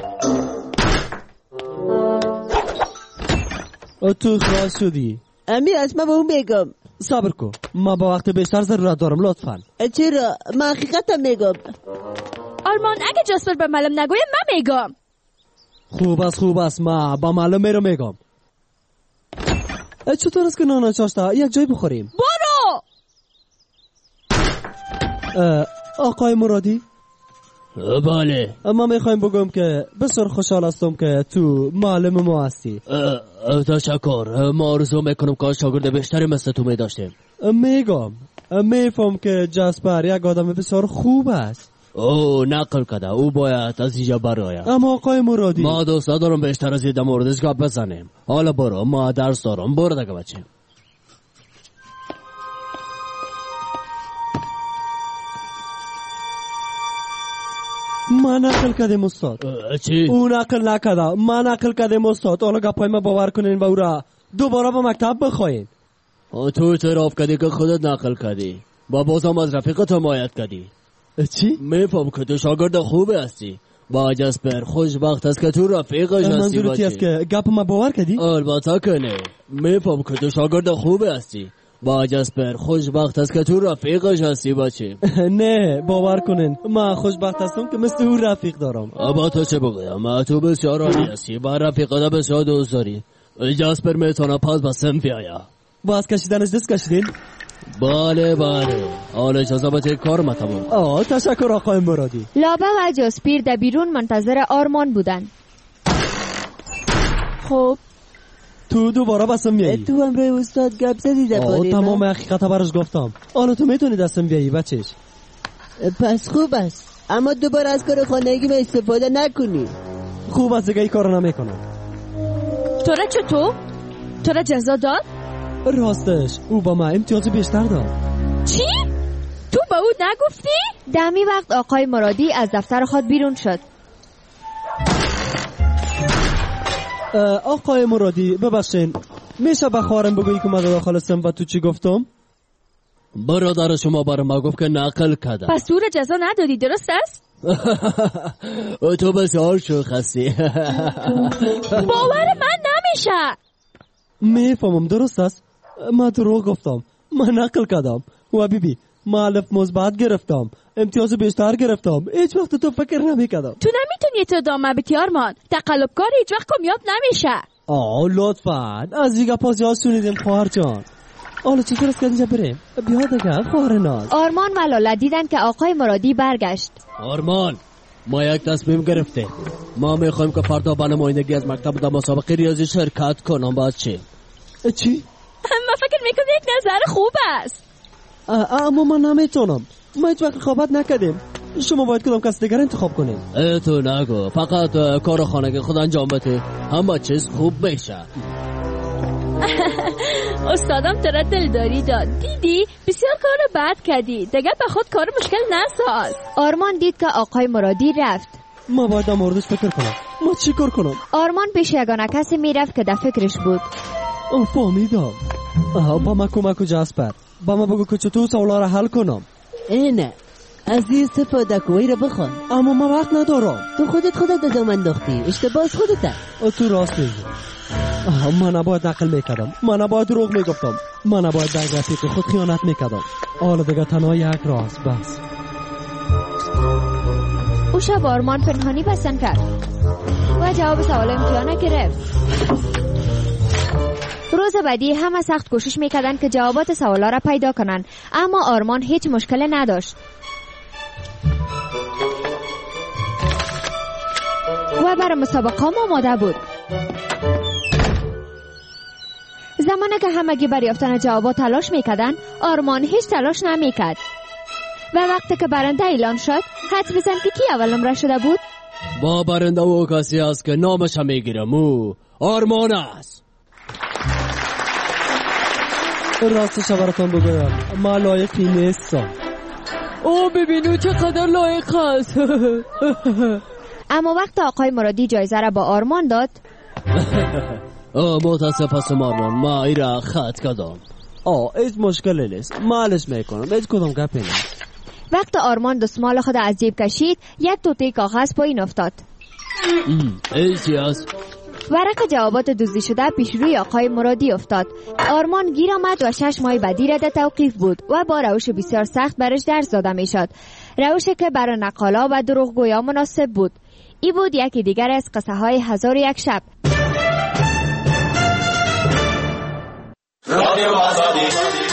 تو خلاص شدی؟ امیر از ما به اون میگم. صبر کن، ما با وقت بیشتر ضرورت دارم. لطفاً. چرا؟ من حقیقتم میگم. آرمان اگه جاسپر به معلم نگویم من میگم. خوب است خوب است، ما با معلم میرو میگم. چطور است که نانا چاشته یک جای بخوریم؟ برو. آقای مرادی؟ بله. ما میخوایم بگم که بسیار خوشحال هستم که تو معلم ما هستی. تشکر. ما آرزو میکنم که شاگرد بیشتری مثل تو میداشتیم. میگم میفهم که جاسپر یک آدم بسیار خوب است. او نقل کده، او باید از اینجا براید. اما آقای مرادی ما دوست دارم بیشتر از این در موردش گپ بزنیم. حالا برو، ما درس دارم. برو دیگه بچه. ما نقل کردیم استاد. چی؟ او نقل نکده، ما نقل کردیم استاد. حالا گپای ما باور کنین و او را دوباره به مکتب بخواین. تو اعتراف کردی که خودت نقل کردی و بازم از رفیقت حمایت کردی. چی؟ میفهم که تو شاگرد خوبی هستی. با جاسپر خوشبخت است که تو رفیقش هستی. منظورتی است که گپ ما باور کردی؟ البته که نه. میفهم که تو شاگرد خوبی هستی. با جاسپر خوشبخت است که تو رفیقش هستی بچه. نه باور کنین، من خوشبخت هستم که مثل او رفیق دارم. با تو چه بگویم؟ تو بسیار عالی هستی، با رفیقت بسیار دوست داری. جاسپر میتونه پاس با سم بیاید. باز کشیدنش دست کشیدین؟ بله بله. حالا اجازه بده کار ما تمام. آه تشکر آقای مرادی. لابه و جاسپر در بیرون منتظر آرمان بودن. خب تو دوباره بسم بیایی. تو هم روی استاد گپ زدی در باره من؟ تمام حقیقت براش گفتم. حالا تو میتونی دستم بیایی بچهش. پس خوب است، اما دوباره از کار خانگی ما استفاده نکنی. خوب است دیگه این کارو نمیکنم. تو را چطور؟ تو را جزا داد؟ راستش او با ما امتیاز بیشتر داد. چی؟ تو با او نگفتی؟ دمی وقت آقای مرادی از دفتر خود بیرون شد. آقای مرادی ببخشین، میشه به خواهرم بگویی که من داخل هستم و تو چی گفتم؟ برادر شما برای ما گفت که نقل کده. پس تو را جزا ندادی، درست است؟ تو بسیار شوخ هستی. باور من نمیشه. میفهمم درست است، من دروغ گفتم، من نقل کردم و بی بی ما الف مثبت گرفتم، امتیاز بیشتر گرفتم. هیچ وقت تو فکر نمیکردم. تو نمیتونی تو دامه بیتی آرمان. تقلبکار هیچ وقت کامیاب نمیشه. آه لطفاً از دیگه پاس یاد شنیدیم خواهر جان. حالا چطور است که اینجا بریم؟ بیا دیگه خواهر ناز. آرمان و لاله دیدن که آقای مرادی برگشت. آرمان ما یک تصمیم گرفتیم. ما میخوایم که فردا به نمایندگی از مکتب در مسابقه ریاضی شرکت کنم. باید چی؟ چی؟ من فکر میکنم یک نظر خوب است. اما من نمیتونم، ما هیچ وقت رقابت نکردیم. شما باید کدام کس دیگر انتخاب کنیم. تو نگو، فقط کار خانگی خود انجام بده، همه چیز خوب میشه. استادم تو را دلداری داد، دیدی؟ بسیار کار بد کردی، دیگه به خود کار مشکل نساز. آرمان دید که آقای مرادی رفت. ما باید در موردش فکر کنم. ما چی کار کنم؟ آرمان پیش یگانه کسی میرفت که در فکرش بود. آه فهمیدم. با ما کمک و جاسپر، با ما بگو که چطور سوالا را حل کنم. اینه از این استفاده کوی را بخوان. اما ما وقت ندارم. تو خودت خودت دادم انداختی، اشتباه خودت. تو راست میگی. من نباید نقل میکردم، من نباید دروغ میگفتم، من نباید در رفیق خود خیانت میکردم. حالا دیگه تنها یک راست بس. او شب آرمان پنهانی پسند کرد و جواب سوال امتحانه گرفت. روز بعدی همه سخت کوشش میکردن که جوابات سوالا را پیدا کنن، اما آرمان هیچ مشکلی نداشت و برای مسابقه آماده بود. زمانی که همگی برای یافتن جوابات تلاش میکردن، آرمان هیچ تلاش نمیکرد و وقتی که برنده اعلان شد، حدس بزن که کی اول نمره شده بود؟ با برنده او کسی است که نامش میگیرم، او آرمان است. راستش براتون بگویم من لایقی نیستم. او ببینو چقدر لایق است. اما وقت آقای مرادی جایزه را با آرمان داد، آه متاسف هستم آرمان، ما ایرا خط کردم. آه هیچ مشکلی نیست، مالش میکنم، هیچ کدام گپی نیست. وقت آرمان دستمال خود از جیب کشید، یک توته کاغذ پایین افتاد. ایچی است؟ ورق جوابات دزدی شده پیش روی آقای مرادی افتاد. آرمان گیر آمد و شش ماه بعدی را در توقیف بود و با روش بسیار سخت برش درس داده می شد. روشی که برای نقالا و دروغگویا مناسب بود. ای بود یکی دیگر از قصه های هزار یک شب. رادیو آزادی